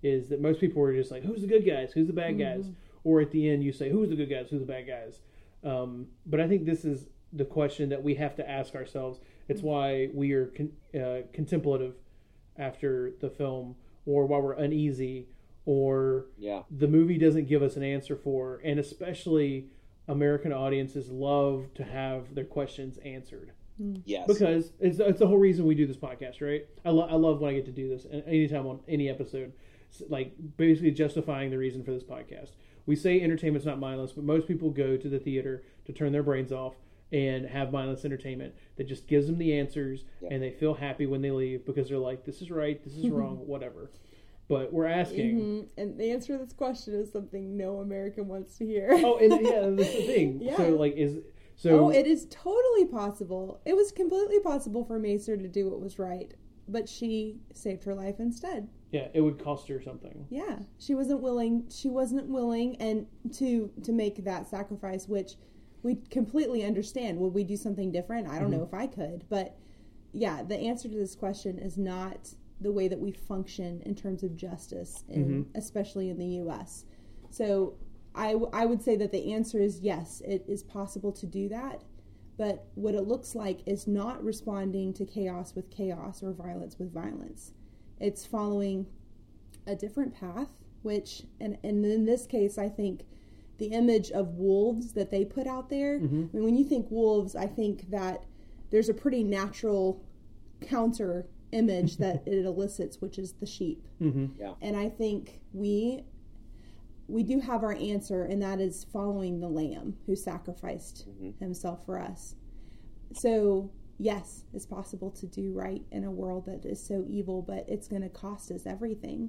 S2: is that most people are just like, who's the good guys, who's the bad guys, or at the end you say, who's the good guys, who's the bad guys. But I think this is the question that we have to ask ourselves. It's why we are contemplative after the film, or while we're uneasy, or the movie doesn't give us an answer for, and especially American audiences love to have their questions answered.
S3: Yes.
S2: Because it's the whole reason we do this podcast, right? I love when I get to do this anytime on any episode, like basically justifying the reason for this podcast. We say entertainment's not mindless, but most people go to the theater to turn their brains off and have mindless entertainment that just gives them the answers, and they feel happy when they leave because they're like, this is right, this is wrong, whatever. But we're asking.
S4: And the answer to this question is something no American wants to hear.
S2: Oh, and that's the thing.
S4: Yeah.
S2: So, like, it is
S4: totally possible. It was completely possible for Macer to do what was right, but she saved her life instead.
S2: Yeah, it would cost her something.
S4: Yeah, she wasn't willing, and to make that sacrifice, which we completely understand. Would we do something different? I don't know if I could, but yeah, the answer to this question is not the way that we function in terms of justice, especially in the U.S. So I would say that the answer is yes, it is possible to do that, but what it looks like is not responding to chaos with chaos or violence with violence. It's following a different path, which, and in this case, I think the image of wolves that they put out there, I mean, when you think wolves, I think that there's a pretty natural counter image that it elicits, which is the sheep.
S3: Yeah.
S4: And I think we do have our answer, and that is following the Lamb who sacrificed himself for us. So yes, it's possible to do right in a world that is so evil, but it's going to cost us everything.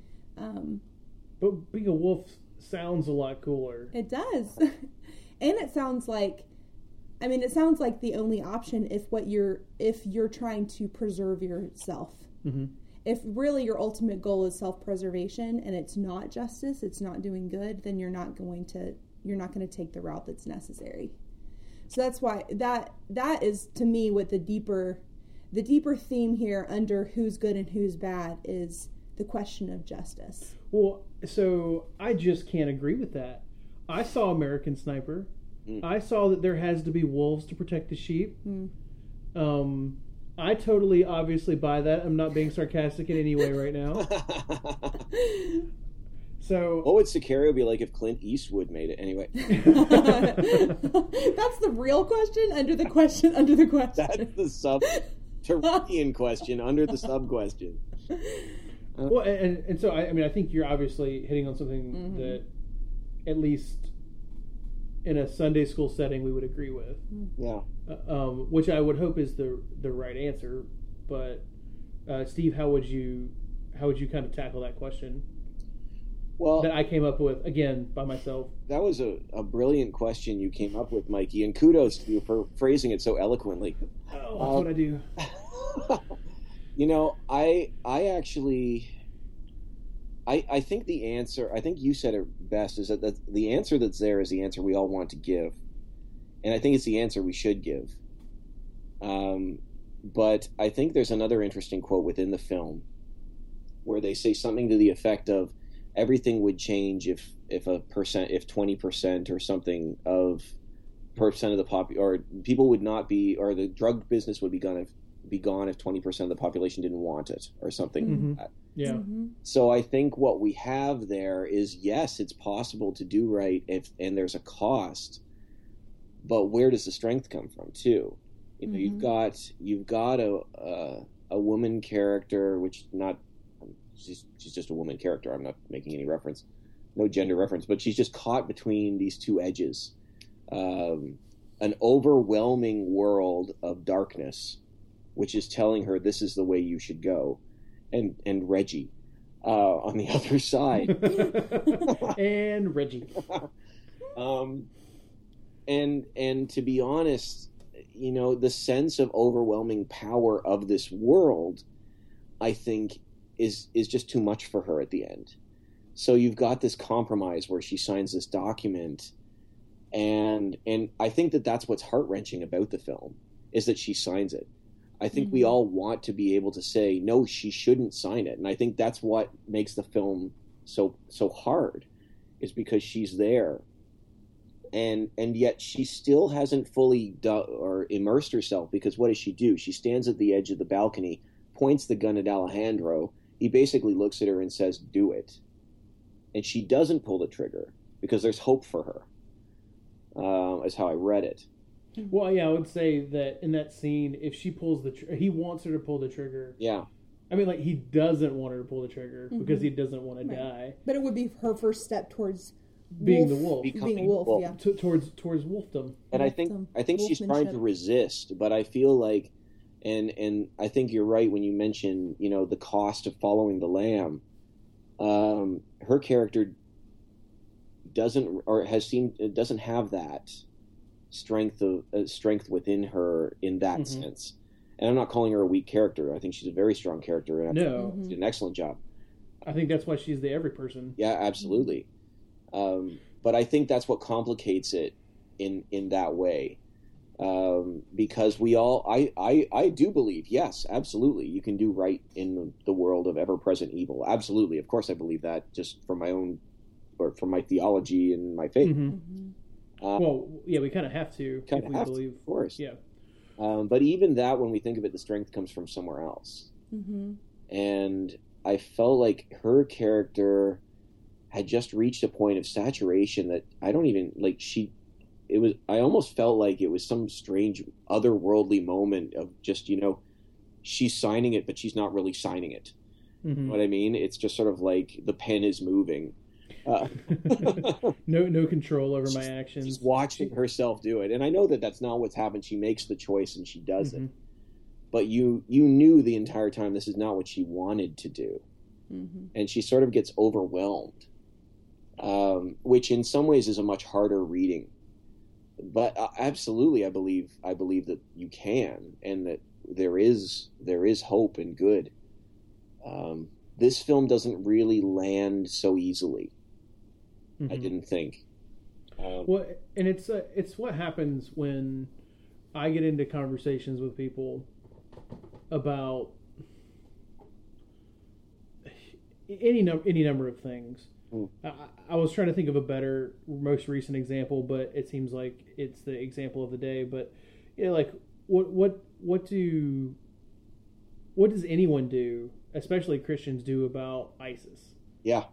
S2: But being a wolf sounds a lot cooler.
S4: It does. And it sounds like the only option if you're trying to preserve yourself. If really your ultimate goal is self-preservation and it's not justice, it's not doing good, then you're not going to take the route that's necessary. So that's why that is, to me, what the deeper theme here under who's good and who's bad is the question of justice.
S2: Well, so I just can't agree with that. I saw American Sniper. I saw that there has to be wolves to protect the sheep. I totally, obviously buy that. I'm not being sarcastic in any way right now. So,
S3: what would Sicario be like if Clint Eastwood made it? Anyway,
S4: that's the real question under the question under the question.
S3: That's the sub-Terranian question under the sub-question.
S2: Well, and so I think you're obviously hitting on something that, at least in a Sunday school setting, we would agree with.
S3: Yeah.
S2: Which I would hope is the right answer. But Steve, how would you kind of tackle that question?
S3: Well,
S2: that I came up with again by myself.
S3: That was a brilliant question you came up with, Mikey, and kudos to you for phrasing it so eloquently.
S2: Oh, that's what I do.
S3: You know, I actually think the answer, I think you said it best, is that the answer that's there is the answer we all want to give. And I think it's the answer we should give. But I think there's another interesting quote within the film where they say something to the effect of everything would change if 20% or something of percent of the or people would not be, or the drug business would be gone if 20% of the population didn't want it, or something like that.
S2: Yeah.
S3: So I think what we have there is, yes, it's possible to do right and there's a cost, but where does the strength come from too? You know, you've got a woman character, which she's just a woman character. I'm not making any reference, no gender reference, but she's just caught between these two edges, an overwhelming world of darkness, which is telling her this is the way you should go, and Reggie on the other side,
S2: and Reggie,
S3: and to be honest, you know, the sense of overwhelming power of this world, I think, is just too much for her at the end. So you've got this compromise where she signs this document, and I think that's what's heart-wrenching about the film, is that she signs it. I think we all want to be able to say, no, she shouldn't sign it. And I think that's what makes the film so hard, is because she's there. And yet she still hasn't fully or immersed herself, because what does she do? She stands at the edge of the balcony, points the gun at Alejandro. He basically looks at her and says, do it. And she doesn't pull the trigger because there's hope for her, is how I read it.
S2: Well, yeah, I would say that in that scene, if she pulls he wants her to pull the trigger.
S3: Yeah.
S2: I mean, like, he doesn't want her to pull the trigger because he doesn't want to die.
S4: But it would be her first step towards
S2: being the wolf.
S4: Being a wolf, yeah.
S2: Towards wolfdom.
S3: And I think she's trying to resist, but I feel like, and I think you're right when you mention, the cost of following the lamb. Her character doesn't have that strength within her in that sense. And I'm not calling her a weak character. I think she's a very strong character, and she did an excellent job.
S2: I think that's why she's the every person.
S3: Yeah, absolutely. But I think that's what complicates it in that way. Because we all, I do believe, yes, absolutely, you can do right in the world of ever-present evil. Absolutely. Of course I believe that, just from my own, or from my theology and my faith.
S2: Well, yeah, we kind of have to, if we believe.
S3: Of course.
S2: Yeah.
S3: But even that, when we think of it, the strength comes from somewhere else. And I felt like her character had just reached a point of saturation that I don't even, I almost felt like it was some strange otherworldly moment of just, she's signing it, but she's not really signing it. You know what I mean? It's just sort of like the pen is moving.
S2: No control over my actions.
S3: She's watching herself do it. And I know that that's not what's happened. She makes the choice and she does it. But you knew the entire time this is not what she wanted to do. And she sort of gets overwhelmed, which in some ways is a much harder reading. But absolutely, I believe that you can, and that there is hope and good. This film doesn't really land so easily. I didn't think.
S2: Well, and it's what happens when I get into conversations with people about any number of things. I was trying to think of a better, most recent example, but it seems like it's the example of the day. But what does anyone do, especially Christians, do about ISIS?
S3: Yeah.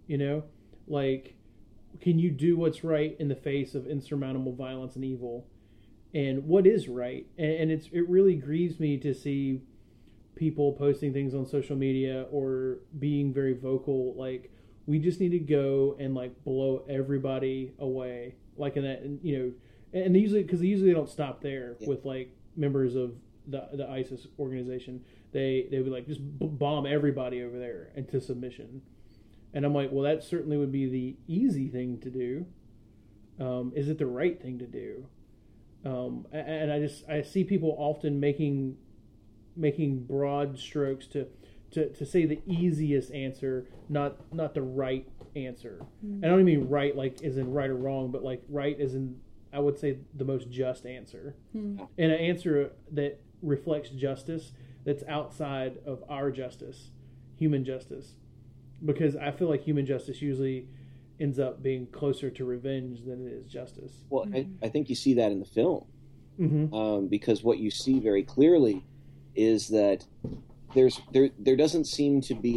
S2: Can you do what's right in the face of insurmountable violence and evil? And what is right? And it really grieves me to see people posting things on social media or being very vocal, like, we just need to go and blow everybody away, in that, and they usually don't stop there with members of the ISIS organization. They would just bomb everybody over there into submission. And I'm like, well, that certainly would be the easy thing to do. Is it the right thing to do? And I see people often making broad strokes to say the easiest answer, not the right answer. And I don't mean right as in right or wrong, but right as in, I would say, the most just answer. And an answer that reflects justice that's outside of our justice, human justice. Because I feel like human justice usually ends up being closer to revenge than it is justice.
S3: Well, I think you see that in the film. Because what you see very clearly is that there doesn't seem to be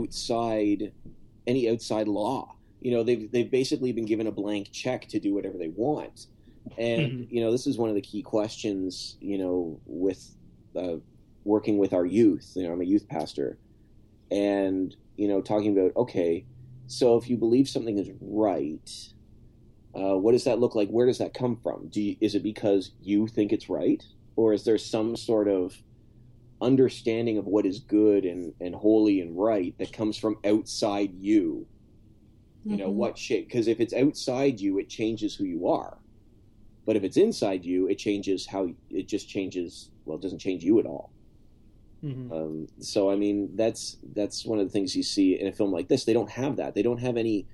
S3: any outside law. They've basically been given a blank check to do whatever they want. And this is one of the key questions, with working with our youth. I'm a youth pastor, and talking about, okay, so if you believe something is right, what does that look like? Where does that come from? Is it because you think it's right, or is there some sort of understanding of what is good and holy and right that comes from outside you? What shape? Because if it's outside you, it changes who you are. But if it's inside you, it changes how it just changes. Well, it doesn't change you at all. So I mean, that's one of the things you see in a film like this. They don't have that. They don't have any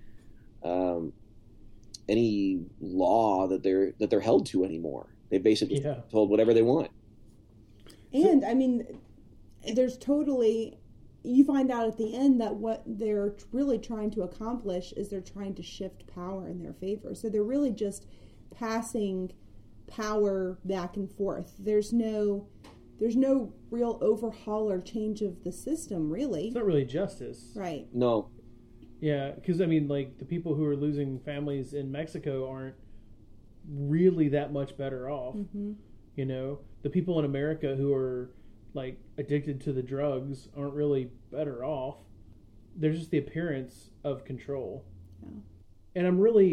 S3: law that they're held to anymore. They basically told whatever they want.
S4: And I mean, there's totally, you find out at the end that what they're really trying to accomplish is they're trying to shift power in their favor. So they're really just passing power back and forth. There's no real overhaul or change of the system, really.
S2: It's not really justice.
S4: Right.
S3: No.
S2: Yeah, because, I mean, like, the people who are losing families in Mexico aren't really that much better off.
S4: Mm-hmm.
S2: You know? The people in America who are, like, addicted to the drugs aren't really better off. There's just the appearance of control.
S4: Yeah.
S2: And I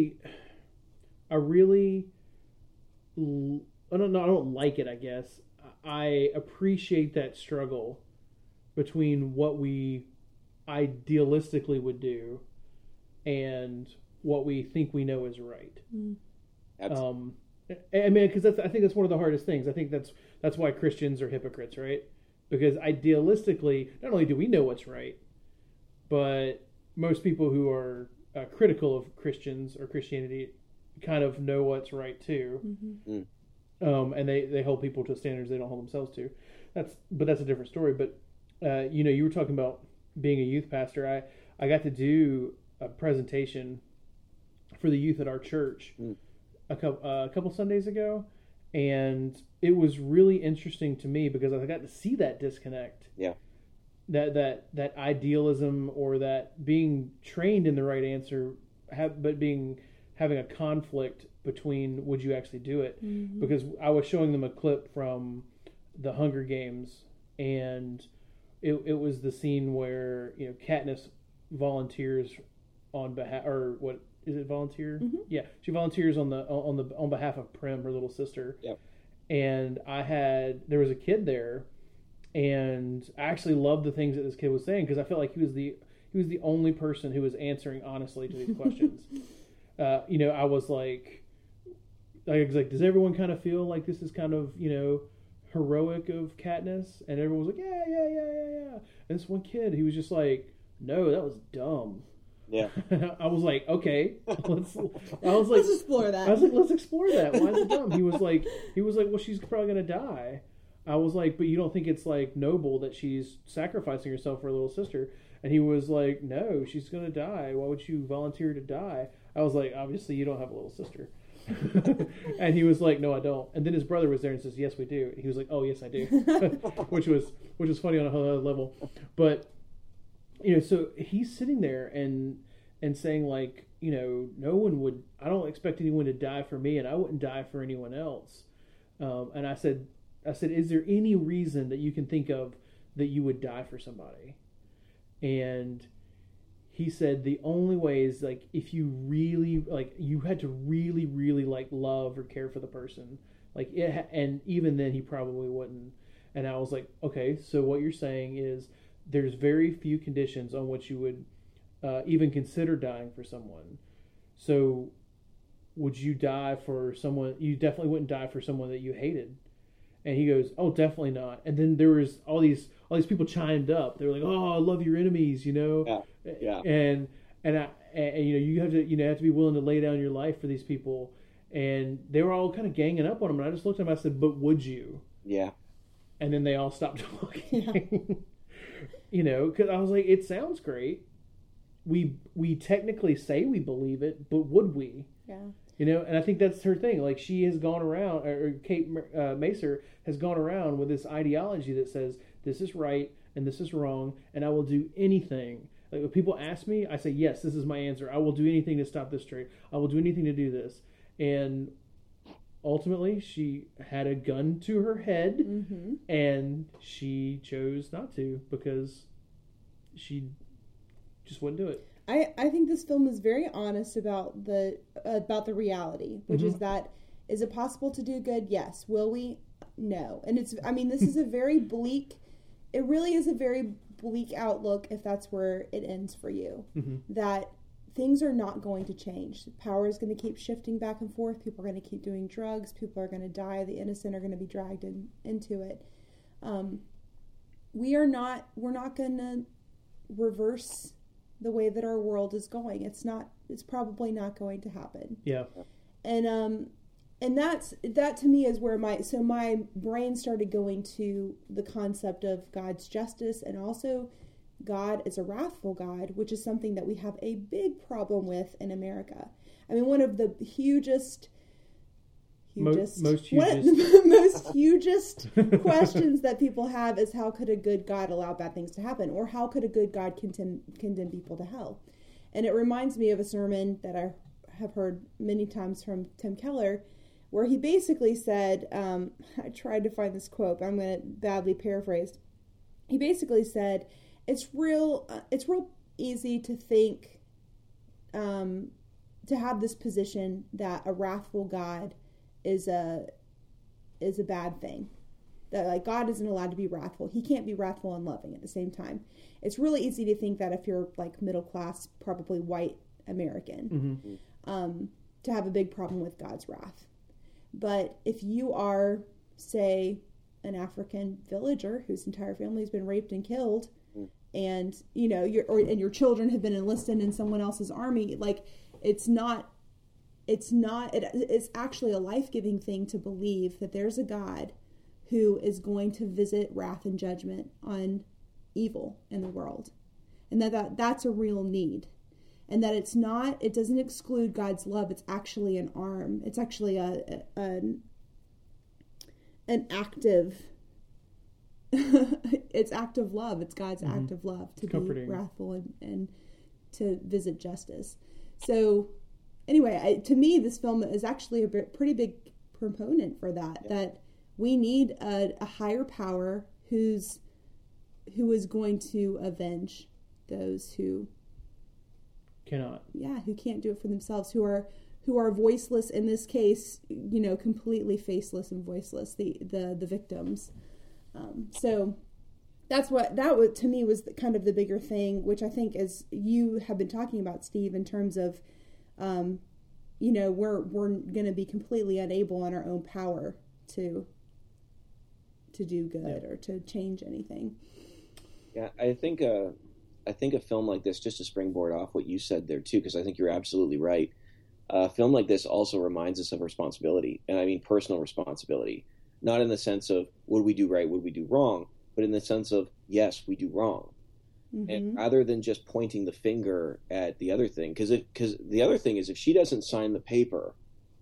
S2: don't like it, I guess. I appreciate that struggle between what we idealistically would do and what we think we know is right. I mean, because I think that's one of the hardest things. I think that's why Christians are hypocrites, right? Because idealistically, not only do we know what's right, but most people who are critical of Christians or Christianity kind of know what's right too.
S4: Mm-hmm.
S2: And they hold people to standards they don't hold themselves to. That's a different story. But you were talking about being a youth pastor. I got to do a presentation for the youth at our church a couple Sundays ago, and it was really interesting to me because I got to see that disconnect.
S3: Yeah.
S2: That idealism, or that being trained in the right answer, having a conflict between would you actually do it?
S4: Mm-hmm.
S2: Because I was showing them a clip from the Hunger Games, and it was the scene where Katniss volunteers on behalf, or what is it, volunteer?
S4: Mm-hmm.
S2: Yeah, she volunteers on behalf of Prim, her little sister.
S3: Yep.
S2: And there was a kid there, and I actually loved the things that this kid was saying because I felt like he was the only person who was answering honestly to these questions. I was like, does everyone kind of feel like this is kind of, heroic of Katniss? And everyone was like, yeah. And this one kid, he was just like, no, that was dumb.
S3: Yeah.
S2: I was like, okay, let's
S4: explore that.
S2: I was like, let's explore that. Why is it dumb? He was like, well, she's probably gonna die. I was like, but you don't think it's like noble that she's sacrificing herself for her little sister? And he was like, no, she's gonna die. Why would you volunteer to die? I was like, obviously you don't have a little sister. And he was like, no, I don't. And then his brother was there and says, yes, we do. And he was like, oh, yes, I do. which was funny on a whole other level. But so he's sitting there and saying like, no one would. I don't expect anyone to die for me, and I wouldn't die for anyone else. And I said, is there any reason that you can think of that you would die for somebody? And he said the only way is like if you really you had to really, really love or care for the person, and even then he probably wouldn't. And I was like, okay, so what you're saying is there's very few conditions on which you would even consider dying for someone. So would you die for someone? You definitely wouldn't die for someone that you hated. And he goes, oh, definitely not. And then there was all these people chimed up. They were like, oh, I love your enemies,
S3: Yeah.
S2: And you have to be willing to lay down your life for these people. And they were all kind of ganging up on him. And I just looked at him and I said, but would you?
S3: Yeah.
S2: And then they all stopped talking. Because I was like, it sounds great. We technically say we believe it, but would we?
S4: Yeah.
S2: And I think that's her thing. Like, she has gone around, or Kate Macer has gone around with this ideology that says this is right and this is wrong, and I will do anything. Like, when people ask me, I say, yes, this is my answer. I will do anything to stop this trade. I will do anything to do this. And ultimately, she had a gun to her head,
S4: mm-hmm.
S2: and she chose not to because she just wouldn't do it.
S4: I think this film is very honest about the reality, which
S2: mm-hmm.
S4: is that, is it possible to do good? Yes. Will we? No. And this is a very bleak, it really is a very bleak outlook if that's where it ends for you.
S2: Mm-hmm.
S4: That things are not going to change. Power is going to keep shifting back and forth. People are going to keep doing drugs. People are going to die. The innocent are going to be dragged into it. We're not going to reverse the way that our world is going. It's probably not going to happen.
S2: Yeah.
S4: And And that to me is where my brain started going to the concept of God's justice, and also God is a wrathful God, which is something that we have a big problem with in America. I mean, one of the most hugest questions that people have is, how could a good God allow bad things to happen? Or how could a good God condemn people to hell? And it reminds me of a sermon that I have heard many times from Tim Keller, where he basically said, I tried to find this quote, but I'm going to badly paraphrase. He basically said, it's real easy to think, to have this position that a wrathful God is a bad thing. That, like, God isn't allowed to be wrathful. He can't be wrathful and loving at the same time. It's really easy to think that if you're, like, middle class, probably white American, to have a big problem with God's wrath. But if you are, say, an African villager whose entire family has been raped and killed, and your children have been enlisted in someone else's army, like, it's actually a life-giving thing to believe that there's a God who is going to visit wrath and judgment on evil in the world, and that's a real need. And that it doesn't exclude God's love. It's actually an arm. It's actually an active, it's active love. It's God's act of love to be wrathful and to visit justice. So anyway, to me, this film is actually a pretty big proponent for that, that we need a higher power who is going to avenge those who can't do it for themselves, who are voiceless, in this case, completely faceless and voiceless, the victims. So that to me was kind of the bigger thing, which I think, as you have been talking about, Steve, in terms of, we're going to be completely unable in our own power to do good or to change anything.
S3: Yeah, I think a film like this, just to springboard off what you said there too, because I think you're absolutely right. A film like this also reminds us of responsibility, and I mean personal responsibility, not in the sense of would we do right, would we do wrong, but in the sense of, yes, we do wrong. Mm-hmm. And rather than just pointing the finger at the other thing, because the other thing is, if she doesn't sign the paper,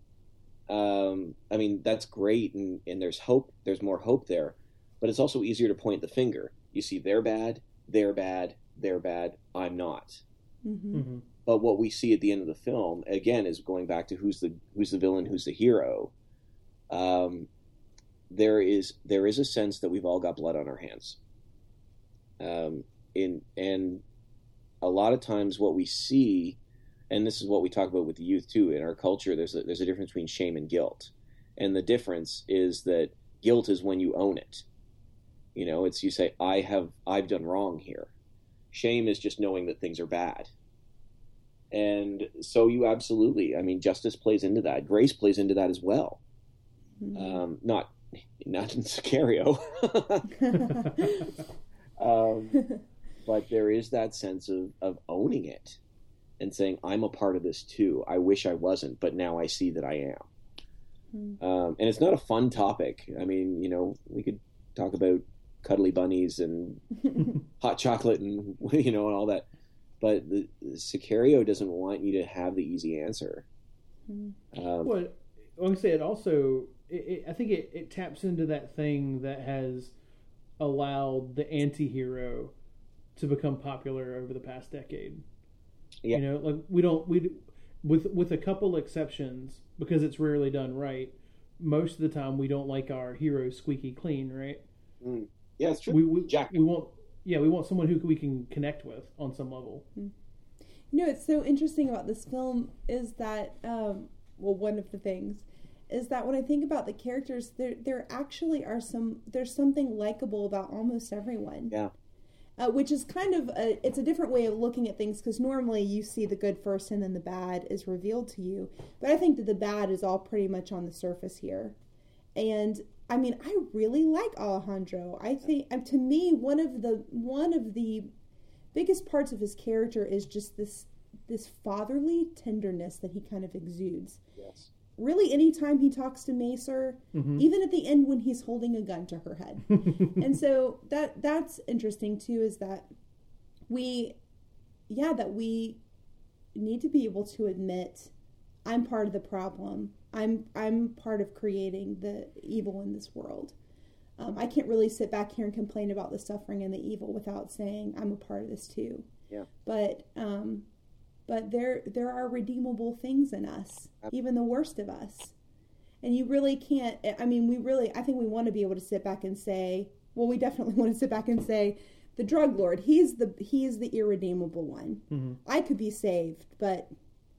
S3: I mean, that's great, and there's hope, there's more hope there, but it's also easier to point the finger. You see, they're bad, I'm not. Mm-hmm. Mm-hmm. But what we see at the end of the film, again, is going back to who's the villain, who's the hero. There is a sense that we've all got blood on our hands. And a lot of times what we see, and this is what we talk about with the youth too, in our culture, there's a difference between shame and guilt. And the difference is that guilt is when you own it. It's, you say, I've done wrong here. Shame is just knowing that things are bad. And so you absolutely, I mean, justice plays into that. Grace plays into that as well. Mm-hmm. Not in Sicario. But there is that sense of owning it and saying, I'm a part of this too. I wish I wasn't, but now I see that I am. Mm-hmm. And it's not a fun topic. I mean, we could talk about cuddly bunnies and hot chocolate and and all that, but the Sicario doesn't want you to have the easy answer.
S2: Well, I want to say it also. I think it taps into that thing that has allowed the anti-hero to become popular over the past decade. Yeah. Like with a couple exceptions, because it's rarely done right. Most of the time, we don't like our heroes squeaky clean, right?
S3: Mm. Yeah, it's true.
S2: We want someone who we can connect with on some level.
S4: It's so interesting about this film is that, one of the things is that when I think about the characters, there actually there's something likable about almost everyone.
S3: Yeah.
S4: Which is kind of it's a different way of looking at things, because normally you see the good first and then the bad is revealed to you. But I think that the bad is all pretty much on the surface here. And I mean, I really like Alejandro. I think, to me, one of the biggest parts of his character is just this fatherly tenderness that he kind of exudes.
S3: Yes.
S4: really anytime he talks to Macer, even at the end when he's holding a gun to her head. And so that's interesting too, is that we need to be able to admit, I'm part of the problem. I'm part of creating the evil in this world. I can't really sit back here and complain about the suffering and the evil without saying I'm a part of this too.
S3: Yeah.
S4: But there are redeemable things in us, even the worst of us. And you really can't, I think we want to be able to sit back and say, well, we definitely want to sit back and say, the drug lord, he is the irredeemable one. Mm-hmm. I could be saved, but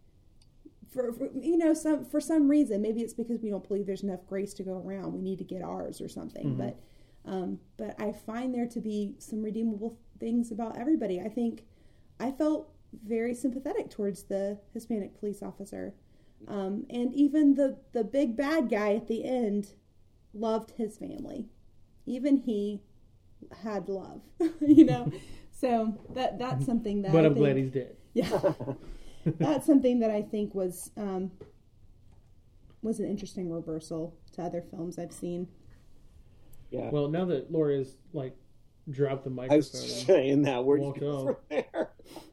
S4: for some reason, maybe it's because we don't believe there's enough grace to go around. We need to get ours or something. Mm-hmm. But I find there to be some redeemable things about everybody. I think I felt very sympathetic towards the Hispanic police officer. And even the big bad guy at the end loved his family. Even he had love, So that's something that.
S2: But I'm glad he's dead.
S4: Yeah, that's something that I think was an interesting reversal to other films I've seen.
S3: Yeah.
S2: Well, now that Laura's dropped the microphone,
S3: I was saying that we're
S2: walked
S3: from there.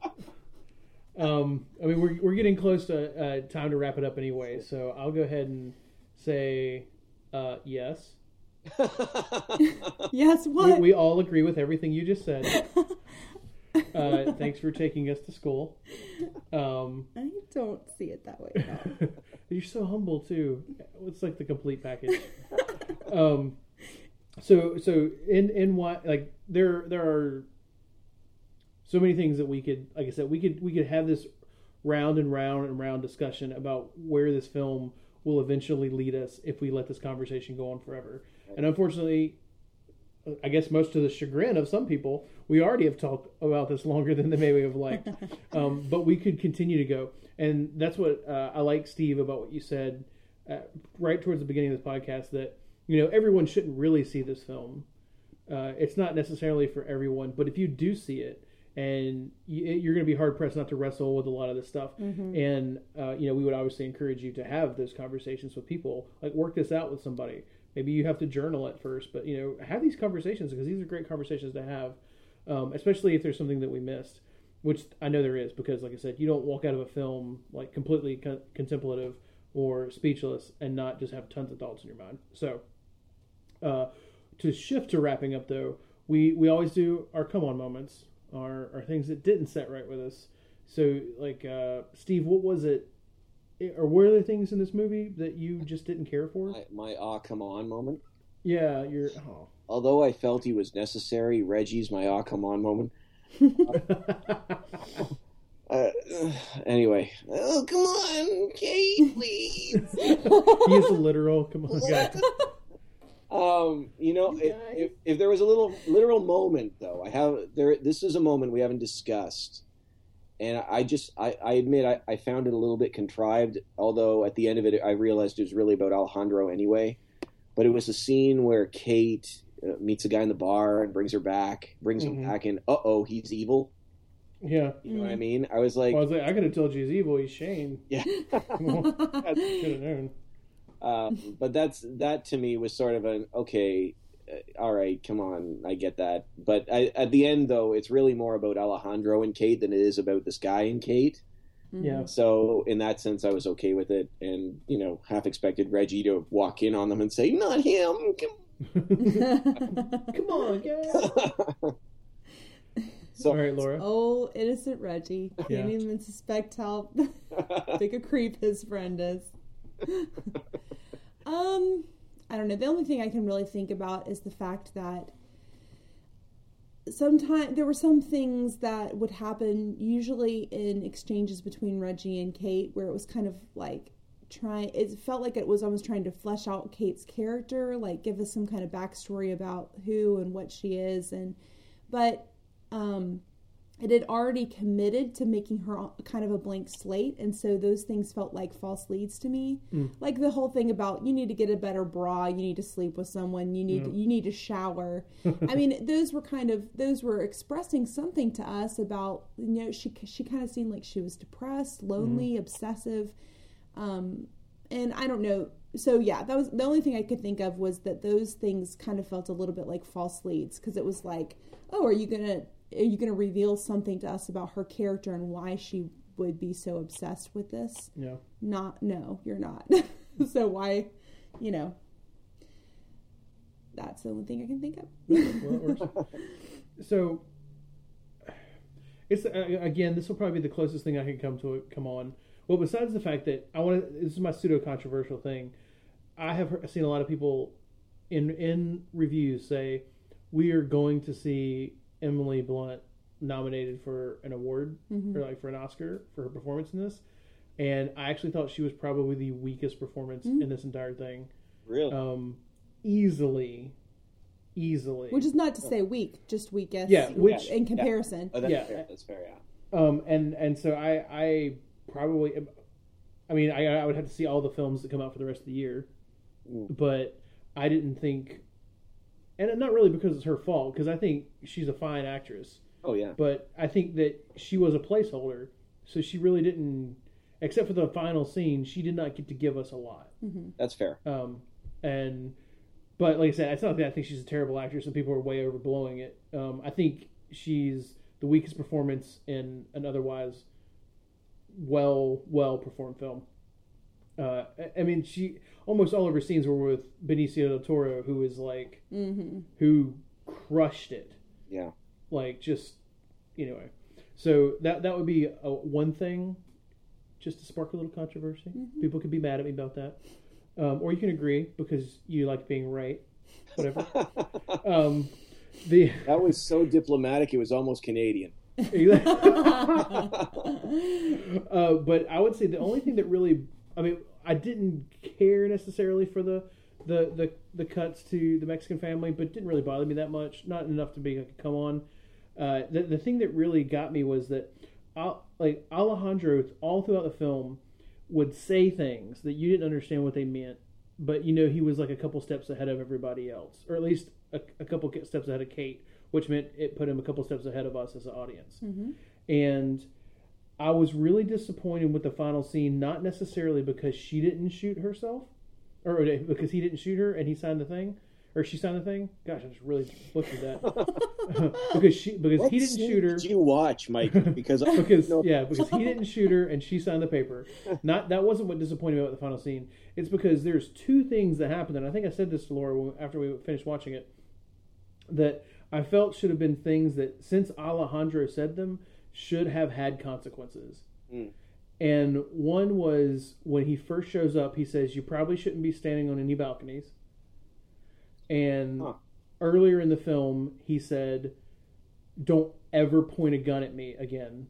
S2: We're getting close to time to wrap it up anyway, so I'll go ahead and say yes.
S4: Yes, what?
S2: We all agree with everything you just said. Thanks for taking us to school.
S4: I don't see it that way at all.
S2: You're so humble too. It's like the complete package. So in what, like, there are so many things that we could, like I said, we could have this round and round and round discussion about where this film will eventually lead us if we let this conversation go on forever. And unfortunately, I guess most to the chagrin of some people, we already have talked about this longer than they maybe have liked. But we could continue to go. And that's what I like, Steve, about what you said right towards the beginning of this podcast, that, everyone shouldn't really see this film. It's not necessarily for everyone, but if you do see it, and you're going to be hard-pressed not to wrestle with a lot of this stuff. Mm-hmm. And, we would obviously encourage you to have those conversations with people. Like, work this out with somebody. Maybe you have to journal at first, but, have these conversations, because these are great conversations to have, especially if there's something that we missed, which I know there is, because, like I said, you don't walk out of a film, like, completely contemplative or speechless and not just have tons of thoughts in your mind. So, to shift to wrapping up, though, we always do our come-on moments, are things that didn't set right with us. So, like, Steve, what was it, or were there things in this movie that you just didn't care for?
S3: My come on moment?
S2: Yeah,
S3: Although I felt he was necessary, Reggie's my come on moment. Anyway. Oh, come on, Kate, please.
S2: He is a literal, come on, guy.
S3: If there was a literal moment, though, this is a moment we haven't discussed, and I admit I found it a little bit contrived, although at the end of it I realized it was really about Alejandro anyway. But it was a scene where Kate meets a guy in the bar and brings him back, and he's evil.
S2: Yeah,
S3: you know what I mean. I was like,
S2: I could have told you he's evil. He's Shane.
S3: Yeah,
S2: could have known.
S3: But that to me was sort of an okay, all right, come on, I get that. But at the end, though, it's really more about Alejandro and Kate than it is about this guy and Kate.
S2: Yeah.
S3: So in that sense, I was okay with it, and half expected Reggie to walk in on them and say, "Not him,
S2: come on, guys."
S3: So,
S2: all right, Laura.
S4: Oh, innocent Reggie. Can't even suspect how big a creep his friend is. I don't know. The only thing I can really think about is the fact that sometimes there were some things that would happen, usually in exchanges between Reggie and Kate, where it was kind of like it felt like it was almost trying to flesh out Kate's character, like give us some kind of backstory about who and what she is, but it had already committed to making her kind of a blank slate, and so those things felt like false leads to me. Like the whole thing about you need to get a better bra, you need to sleep with someone, you need to shower. I mean, those were expressing something to us about, she kind of seemed like she was depressed, lonely, obsessive. And I don't know. So yeah, that was the only thing I could think of, was that those things kind of felt a little bit like false leads, because it was like, oh, are you gonna reveal something to us about her character and why she would be so obsessed with this?
S2: Yeah.
S4: No, you're not. So why, that's the only thing I can think of.
S2: So it's again, this will probably be the closest thing I can come on. Well, besides the fact that this is my pseudo controversial thing. I have seen a lot of people in reviews say we are going to see Emily Blunt nominated for an award, or like for an Oscar for her performance in this, and I actually thought she was probably the weakest performance in this entire thing.
S3: Really?
S2: Easily.
S4: Which is not to say weak, just weakest.
S2: Yeah,
S4: in comparison.
S3: Oh, that's fair. Yeah.
S2: And so I probably, I mean, I would have to see all the films that come out for the rest of the year, but I didn't think, and not really because it's her fault, because I think she's a fine actress.
S3: Oh yeah.
S2: But I think that she was a placeholder, so she really didn't, except for the final scene, she did not get to give us a lot.
S4: Mm-hmm.
S3: That's fair.
S2: But like I said, it's not that I think she's a terrible actress and people are way overblowing it. I think she's the weakest performance in an otherwise well performed film. I mean, she almost all of her scenes were with Benicio del Toro, who is like, who crushed it.
S3: Yeah.
S2: Like, just, anyway. So that would be one thing, just to spark a little controversy. People could be mad at me about that. Or you can agree because you like being right. Whatever.
S3: That was so diplomatic, it was almost Canadian.
S2: But I would say the only thing that really, I mean, I didn't care necessarily for the cuts to the Mexican family, but it didn't really bother me that much. Not enough to be like, come on. The thing that really got me was that Alejandro all throughout the film would say things that you didn't understand what they meant, but he was like a couple steps ahead of everybody else, or at least a couple steps ahead of Kate, which meant it put him a couple steps ahead of us as an audience. And I was really disappointed with the final scene, not necessarily because she didn't shoot herself, or because he didn't shoot her and he signed the thing, or she signed the thing. Gosh, I just really butchered that. because he didn't shoot her.
S3: Did you watch, Mike? Because
S2: because he didn't shoot her and she signed the paper. That wasn't what disappointed me about the final scene. It's because there's two things that happened, and I think I said this to Laura after we finished watching it, that I felt should have been things that, since Alejandro said them, should have had consequences. And one was when he first shows up, he says, "You probably shouldn't be standing on any balconies." And earlier in the film, he said, "Don't ever point a gun at me again."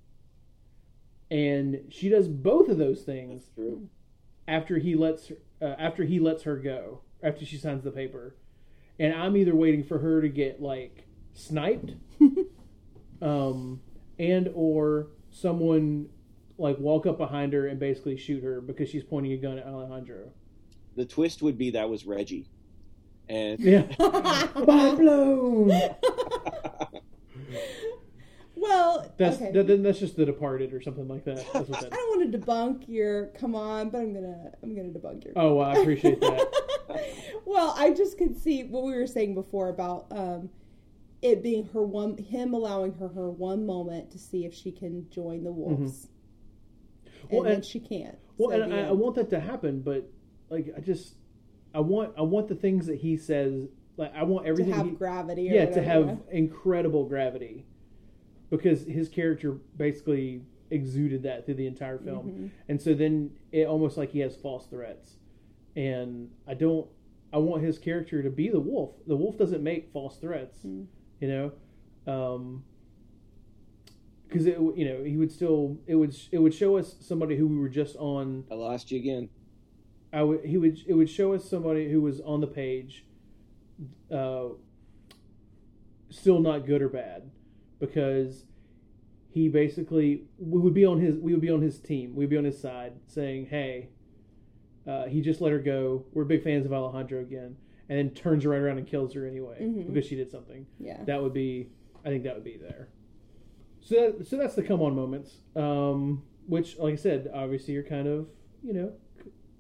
S2: And she does both of those things.
S3: That's true.
S2: After he lets her go, after she signs the paper. And I'm either waiting for her to get like sniped, and or someone like walk up behind her and basically shoot her because she's pointing a gun at Alejandro.
S3: The twist would be that was Reggie. And
S2: mind blown.
S4: Well,
S2: that's just The Departed or something like that. That's what that is.
S4: I don't want to debunk your come on, but I'm gonna debunk your.
S2: Oh, well, I appreciate that.
S4: Well, I just could see what we were saying before about it being him allowing her one moment to see if she can join the wolves.
S2: Well,
S4: and then she can't.
S2: Well, so, and I want that to happen, but like I want the things that he says. Like I want everything
S4: to have gravity.
S2: Or to have incredible gravity, because his character basically exuded that through the entire film, and so then it almost like he has false threats, and I want his character to be the wolf. The wolf doesn't make false threats, because he would still it would show us somebody who we were just on.
S3: I lost you again.
S2: It would show us somebody who was on the page, still not good or bad, because he basically we would be on his team. We'd be on his side, saying, "Hey, he just let her go. We're big fans of Alejandro again," and then turns right around and kills her anyway because she did something.
S4: Yeah,
S2: I think that would be there. So that's the come on moments, which, like I said, obviously you're kind of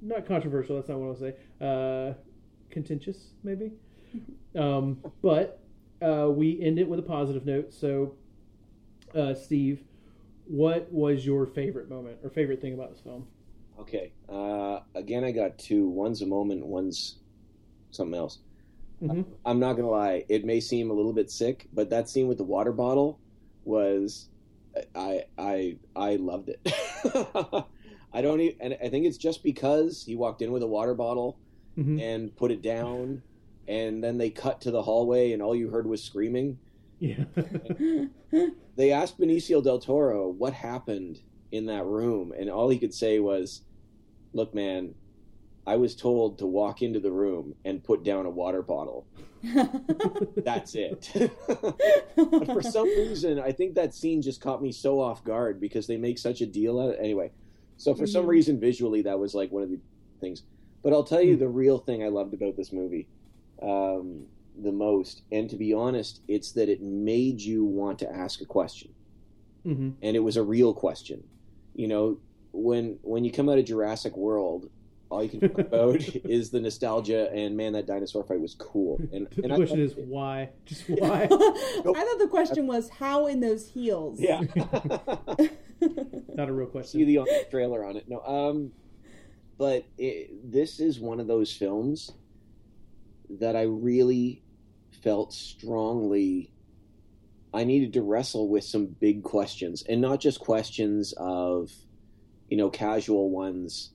S2: not controversial. That's not what I'll say. Contentious, maybe. But we end it with a positive note. So, Steve, what was your favorite moment or favorite thing about this film?
S3: Okay. Again, I got two. One's a moment, one's something else.
S2: Mm-hmm.
S3: I'm not gonna lie. It may seem a little bit sick, but that scene with the water bottle was, I loved it. I don't even, and I think it's just because he walked in with a water bottle
S2: Mm-hmm.
S3: and put it down, and then they cut to the hallway, and all you heard was screaming.
S2: Yeah.
S3: They asked Benicio del Toro what happened in that room, and all he could say was, "Look, man, I was told to walk into the room and put down a water bottle. That's it." But for some reason, I think that scene just caught me so off guard because they make such a deal out of it. Anyway, so for some reason, visually, that was like one of the things. But I'll tell you the real thing I loved about this movie the most, and to be honest, it's that it made you want to ask a question.
S2: Mm-hmm.
S3: And it was a real question. You know, when you come out of Jurassic World, all you can talk about is the nostalgia and, man, that dinosaur fight was cool. And
S2: The question is why? Just why?
S4: I thought the question was how in those heels.
S3: Yeah.
S2: Not a real question.
S3: See the trailer on it. No, but this is one of those films that I really felt strongly I needed to wrestle with some big questions, and not just questions of, casual ones,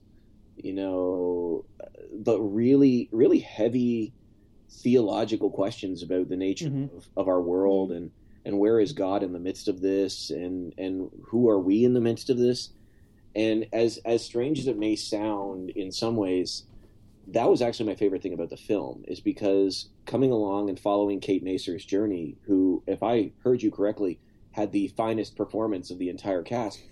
S3: but really, really heavy theological questions about the nature of our world, and where is God in the midst of this, and who are we in the midst of this. And as strange as it may sound in some ways, that was actually my favorite thing about the film, is because coming along and following Kate Macer's journey, who, if I heard you correctly, had the finest performance of the entire cast.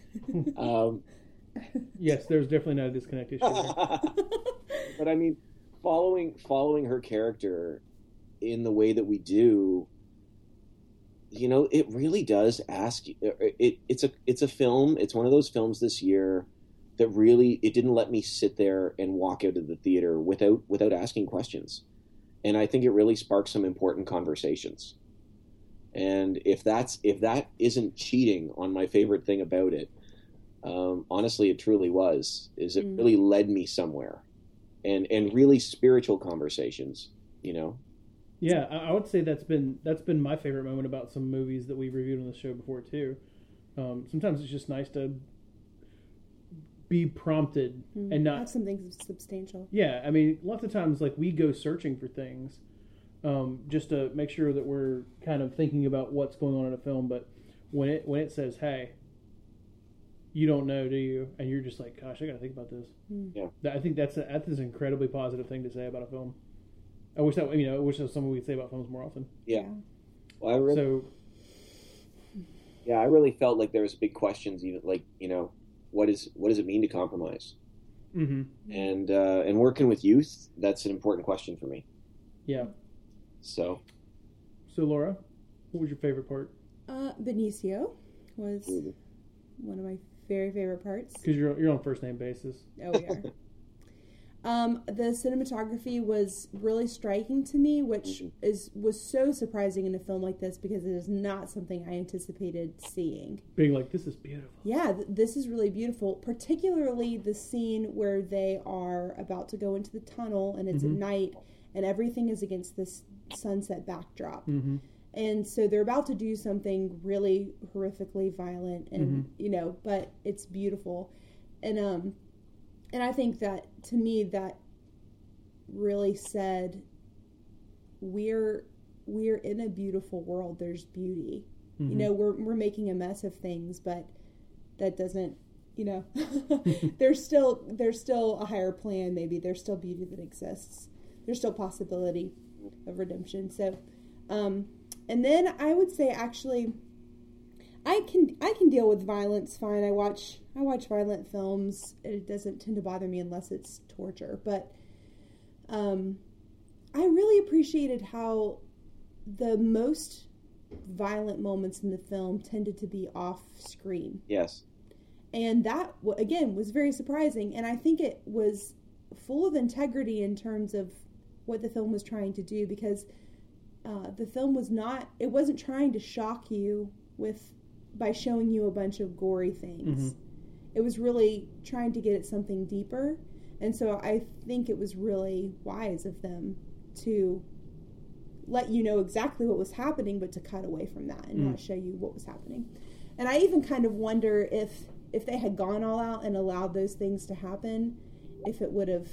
S2: Yes, there's definitely not a disconnect issue there.
S3: But I mean, following her character in the way that we do, it really does ask you. It's a film. It's one of those films this year that really, it didn't let me sit there and walk out of the theater without asking questions. And I think it really sparked some important conversations. And if that isn't cheating on my favorite thing about it, honestly, it truly was. It really led me somewhere, and really spiritual conversations.
S2: Yeah, I would say that's been my favorite moment about some movies that we reviewed on the show before too. Sometimes it's just nice to be prompted and not
S4: have something substantial.
S2: Yeah, I mean, lots of times like we go searching for things just to make sure that we're kind of thinking about what's going on in a film. But when it says, "Hey, you don't know, do you?" and you're just like, "Gosh, I got to think about this."
S3: Yeah,
S2: I think that's an incredibly positive thing to say about a film. I wish that was something we could say about films more often.
S3: Yeah. Well, I really felt like there was big questions, even like, what does it mean to compromise?
S2: Mm-hmm.
S3: And working with youth, that's an important question for me.
S2: Yeah.
S3: So
S2: Laura, what was your favorite part?
S4: Benicio was one of my very favorite parts.
S2: Because you're on first name basis.
S4: Oh, we are. The cinematography was really striking to me, which was so surprising in a film like this because it is not something I anticipated seeing.
S2: Being like, this is beautiful.
S4: Yeah, this is really beautiful, particularly the scene where they are about to go into the tunnel and it's at night and everything is against this sunset backdrop. Mm-hmm. And so they're about to do something really horrifically violent and, but it's beautiful. And I think that, to me, that really said, we're in a beautiful world. There's beauty. Mm-hmm. We're making a mess of things, but that doesn't, there's still a higher plan. Maybe there's still beauty that exists. There's still possibility of redemption. So, and then I would say, actually, I can deal with violence fine. I watch violent films. It doesn't tend to bother me unless it's torture. But I really appreciated how the most violent moments in the film tended to be off screen.
S3: Yes.
S4: And that, again, was very surprising. And I think it was full of integrity in terms of what the film was trying to do, because the film wasn't trying to shock you by showing you a bunch of gory things.
S2: Mm-hmm.
S4: It was really trying to get at something deeper. And so I think it was really wise of them to let you know exactly what was happening, but to cut away from that and not show you what was happening. And I even kind of wonder if they had gone all out and allowed those things to happen, if it would have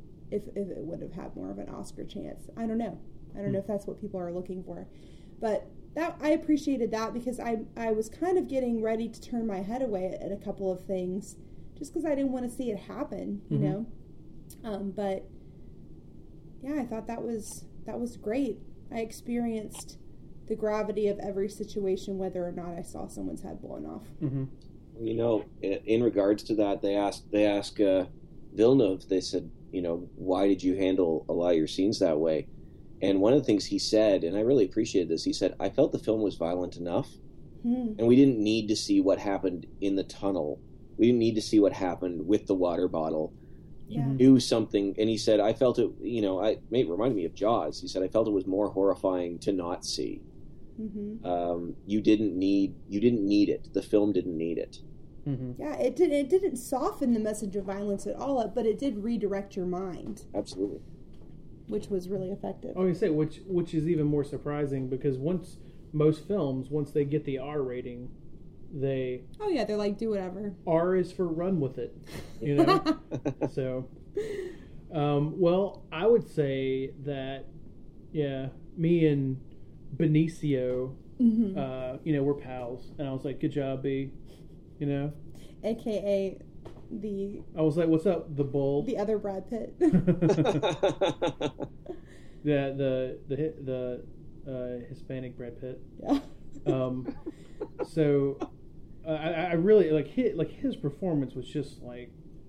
S4: had more of an Oscar chance. I don't know. I don't know if that's what people are looking for. But I appreciated that, because I was kind of getting ready to turn my head away at a couple of things just because I didn't want to see it happen, you know. But yeah, I thought that was great. I experienced the gravity of every situation, whether or not I saw someone's head blown off.
S2: Mm-hmm.
S3: You know, in regards to that, they asked Villeneuve. They said, you know, why did you handle a lot of your scenes that way? And one of the things he said, and I really appreciated this, he said, I felt the film was violent enough, and we didn't need to see what happened in the tunnel. We didn't need to see what happened with the water bottle. You knew something, and he said, I felt it, you know, it reminded me of Jaws. He said, I felt it was more horrifying to not see.
S4: Mm-hmm.
S3: You didn't need it. The film didn't need it.
S2: Mm-hmm.
S4: Yeah, it didn't soften the message of violence at all, but it did redirect your mind.
S3: Absolutely.
S4: Which was really effective.
S2: I was gonna say, which is even more surprising, because most films, once they get the R rating, they're
S4: like, do whatever.
S2: R is for run with it, you know. So, well, I would say that, yeah, me and Benicio, you know, we're pals, and I was like, good job, B, you know,
S4: AKA
S2: I was like, what's up, the bull?
S4: The other Brad Pitt.
S2: the Hispanic Brad Pitt.
S4: Yeah.
S2: So I really his performance was just like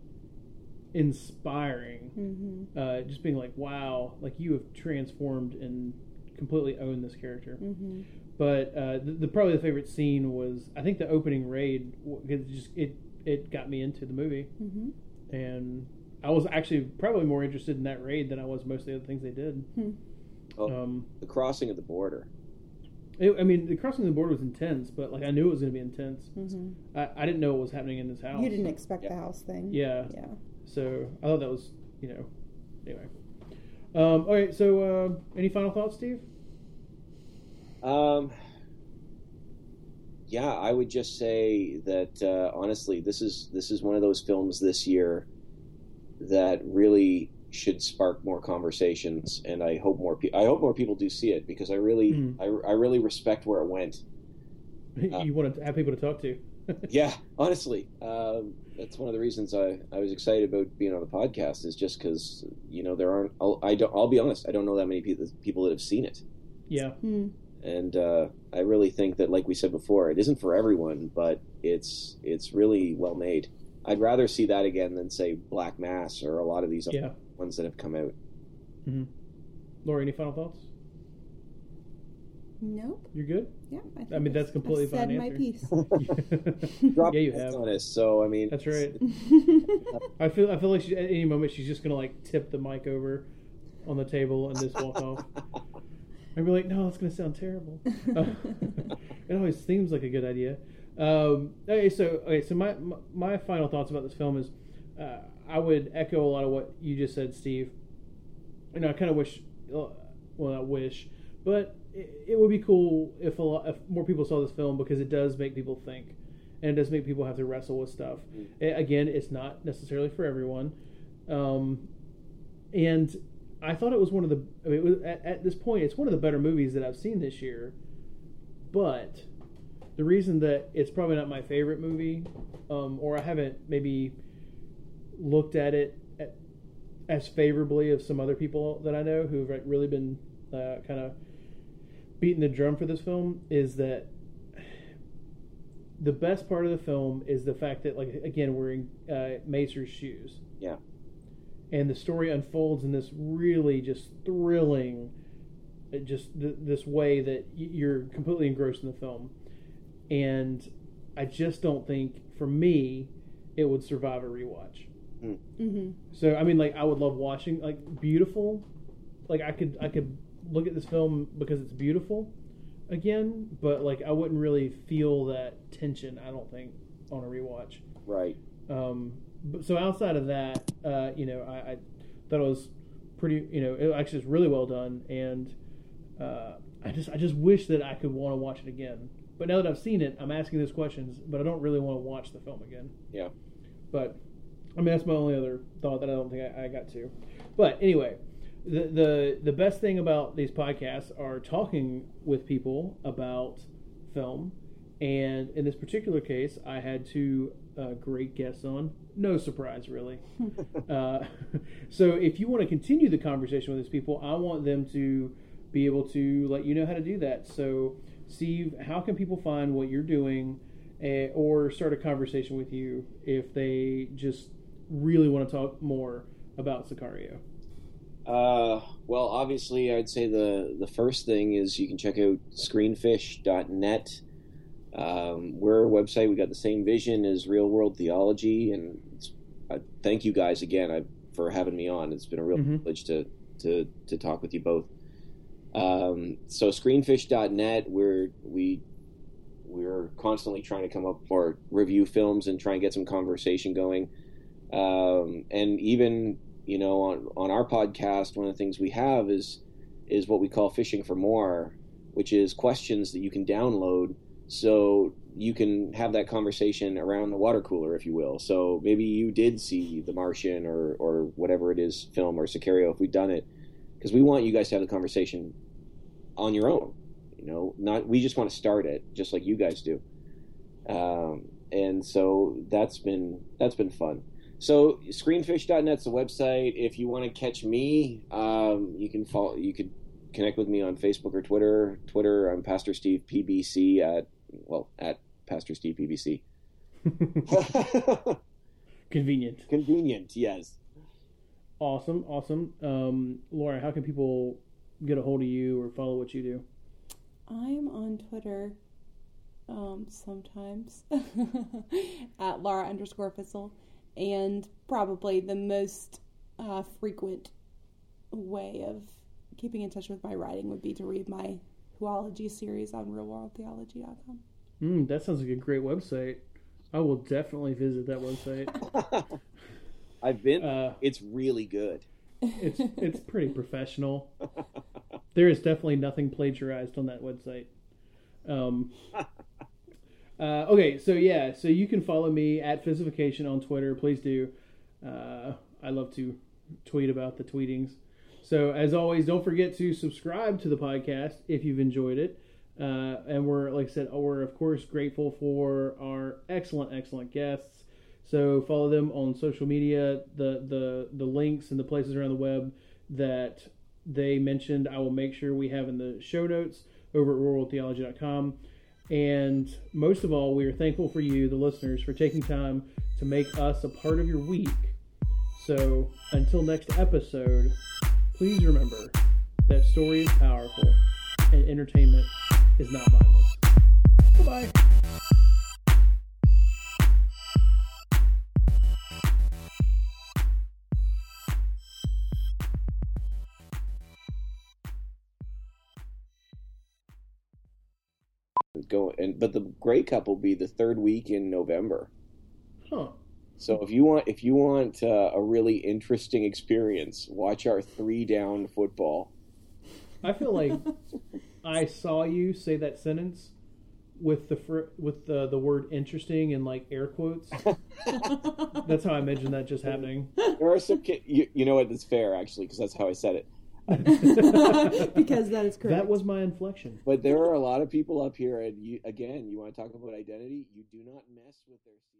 S2: inspiring.
S4: Mm-hmm.
S2: Just being like, wow, like you have transformed and completely owned this character.
S4: Mm-hmm.
S2: But probably the favorite scene was, I think, the opening raid, because it got me into the movie.
S4: Mm-hmm.
S2: And I was actually probably more interested in that raid than I was most of the other things they did.
S3: The crossing of the border.
S2: The crossing of the border was intense, but like I knew it was going to be intense.
S4: Mm-hmm.
S2: I didn't know what was happening in this house.
S4: You didn't expect the house thing.
S2: Yeah.
S4: Yeah.
S2: So I thought that was, you know, anyway. All right. So any final thoughts, Steve?
S3: Yeah, I would just say that honestly, this is one of those films this year that really should spark more conversations, and I hope more people do see it, because I really I really respect where it went.
S2: You want to have people to talk to.
S3: Yeah, honestly, that's one of the reasons I was excited about being on the podcast, is just because, you know, there aren't. I'll be honest, I don't know that many people that have seen it.
S2: Yeah.
S3: And I really think that, like we said before, it isn't for everyone, but it's really well made. I'd rather see that again than, say, Black Mass or a lot of these other ones that have come out.
S2: Mm-hmm. Laura, any final thoughts?
S4: Nope.
S2: You're good?
S4: Yeah.
S2: I mean, that's completely fine.
S4: Said my piece.
S3: Drop
S2: you have.
S3: on us, so I mean,
S2: that's right. I feel like at any moment she's just gonna like tip the mic over on the table and just walk off. I'd be like, no, that's going to sound terrible. It always seems like a good idea. So my final thoughts about this film is, I would echo a lot of what you just said, Steve. You know, I kind of wish, well, not wish, but it would be cool if more people saw this film, because it does make people think, and it does make people have to wrestle with stuff. Again, it's not necessarily for everyone, and I thought it was one of the. I mean, it was, at this point, it's one of the better movies that I've seen this year. But the reason that it's probably not my favorite movie, or I haven't maybe looked at it as favorably as some other people that I know who've really been kind of beating the drum for this film, is that the best part of the film is the fact that, like, again, we're in Macer's shoes.
S3: Yeah.
S2: And the story unfolds in this really just thrilling, this way that you're completely engrossed in the film. And I just don't think, for me, it would survive a rewatch.
S4: Mm-hmm.
S2: So I mean, like, I would love watching, like, beautiful. Like, I could look at this film because it's beautiful again, but like I wouldn't really feel that tension, I don't think, on a rewatch.
S3: Right.
S2: But so outside of that, I thought it was pretty. It actually was really well done, and I just wish that I could want to watch it again. But now that I've seen it, I'm asking those questions, but I don't really want to watch the film again.
S3: Yeah.
S2: But I mean, that's my only other thought that I don't think I got to. But anyway, the best thing about these podcasts are talking with people about film. And in this particular case, I had two great guests on. No surprise, really. So if you want to continue the conversation with these people, I want them to be able to let you know how to do that. So, Steve, how can people find what you're doing or start a conversation with you if they just really want to talk more about Sicario?
S3: Well, obviously, I'd say the first thing is you can check out screenfish.net. We're a website. We got the same vision as Real World Theology, and thank you guys again for having me on. It's been a real privilege to talk with you both. So screenfish.net, we're constantly trying to come up or review films and try and get some conversation going. And even, on our podcast, one of the things we have is what we call Fishing for More, which is questions that you can download so you can have that conversation around the water cooler, if you will. So maybe you did see The Martian or whatever it is, film, or Sicario, if we've done it, because we want you guys to have the conversation on your own. We just want to start it just like you guys do. And so that's been fun. So screenfish.net's the website. If you want to catch me, you could connect with me on Facebook or Twitter. Twitter, I'm Pastor Steve PBC at Pastor Steve PBC. Convenient, yes.
S2: Awesome. Laura, how can people get a hold of you or follow what you do?
S4: I'm on Twitter sometimes at Laura_Fissel, and probably the most frequent way of keeping in touch with my writing would be to read my Whoology series on realworldtheology.com.
S2: That sounds like a great website. I will definitely visit that website.
S3: I've been. It's really good.
S2: It's pretty professional. There is definitely nothing plagiarized on that website. Okay, so you can follow me at Physification on Twitter. Please do. I love to tweet about the tweetings. So as always, don't forget to subscribe to the podcast if you've enjoyed it. And we're, like I said, we're of course grateful for our excellent guests. So follow them on social media. The links and the places around the web that they mentioned, I will make sure we have in the show notes over at realworldtheology.com. And most of all, we are thankful for you, the listeners, for taking time to make us a part of your week. So until next episode, please remember that story is powerful and entertainment is not mindless. Bye-bye.
S3: But the Grey Cup will be the third week in November.
S2: Huh.
S3: So if you want a really interesting experience, watch our 3-down football.
S2: I feel like I saw you say that sentence with the word interesting in like air quotes. That's how I imagine that just happening.
S3: There are some kids. You know what? It's fair actually, because that's how I said it.
S4: Because that is correct.
S2: That was my inflection.
S3: But there are a lot of people up here, and you want to talk about identity? You do not mess with their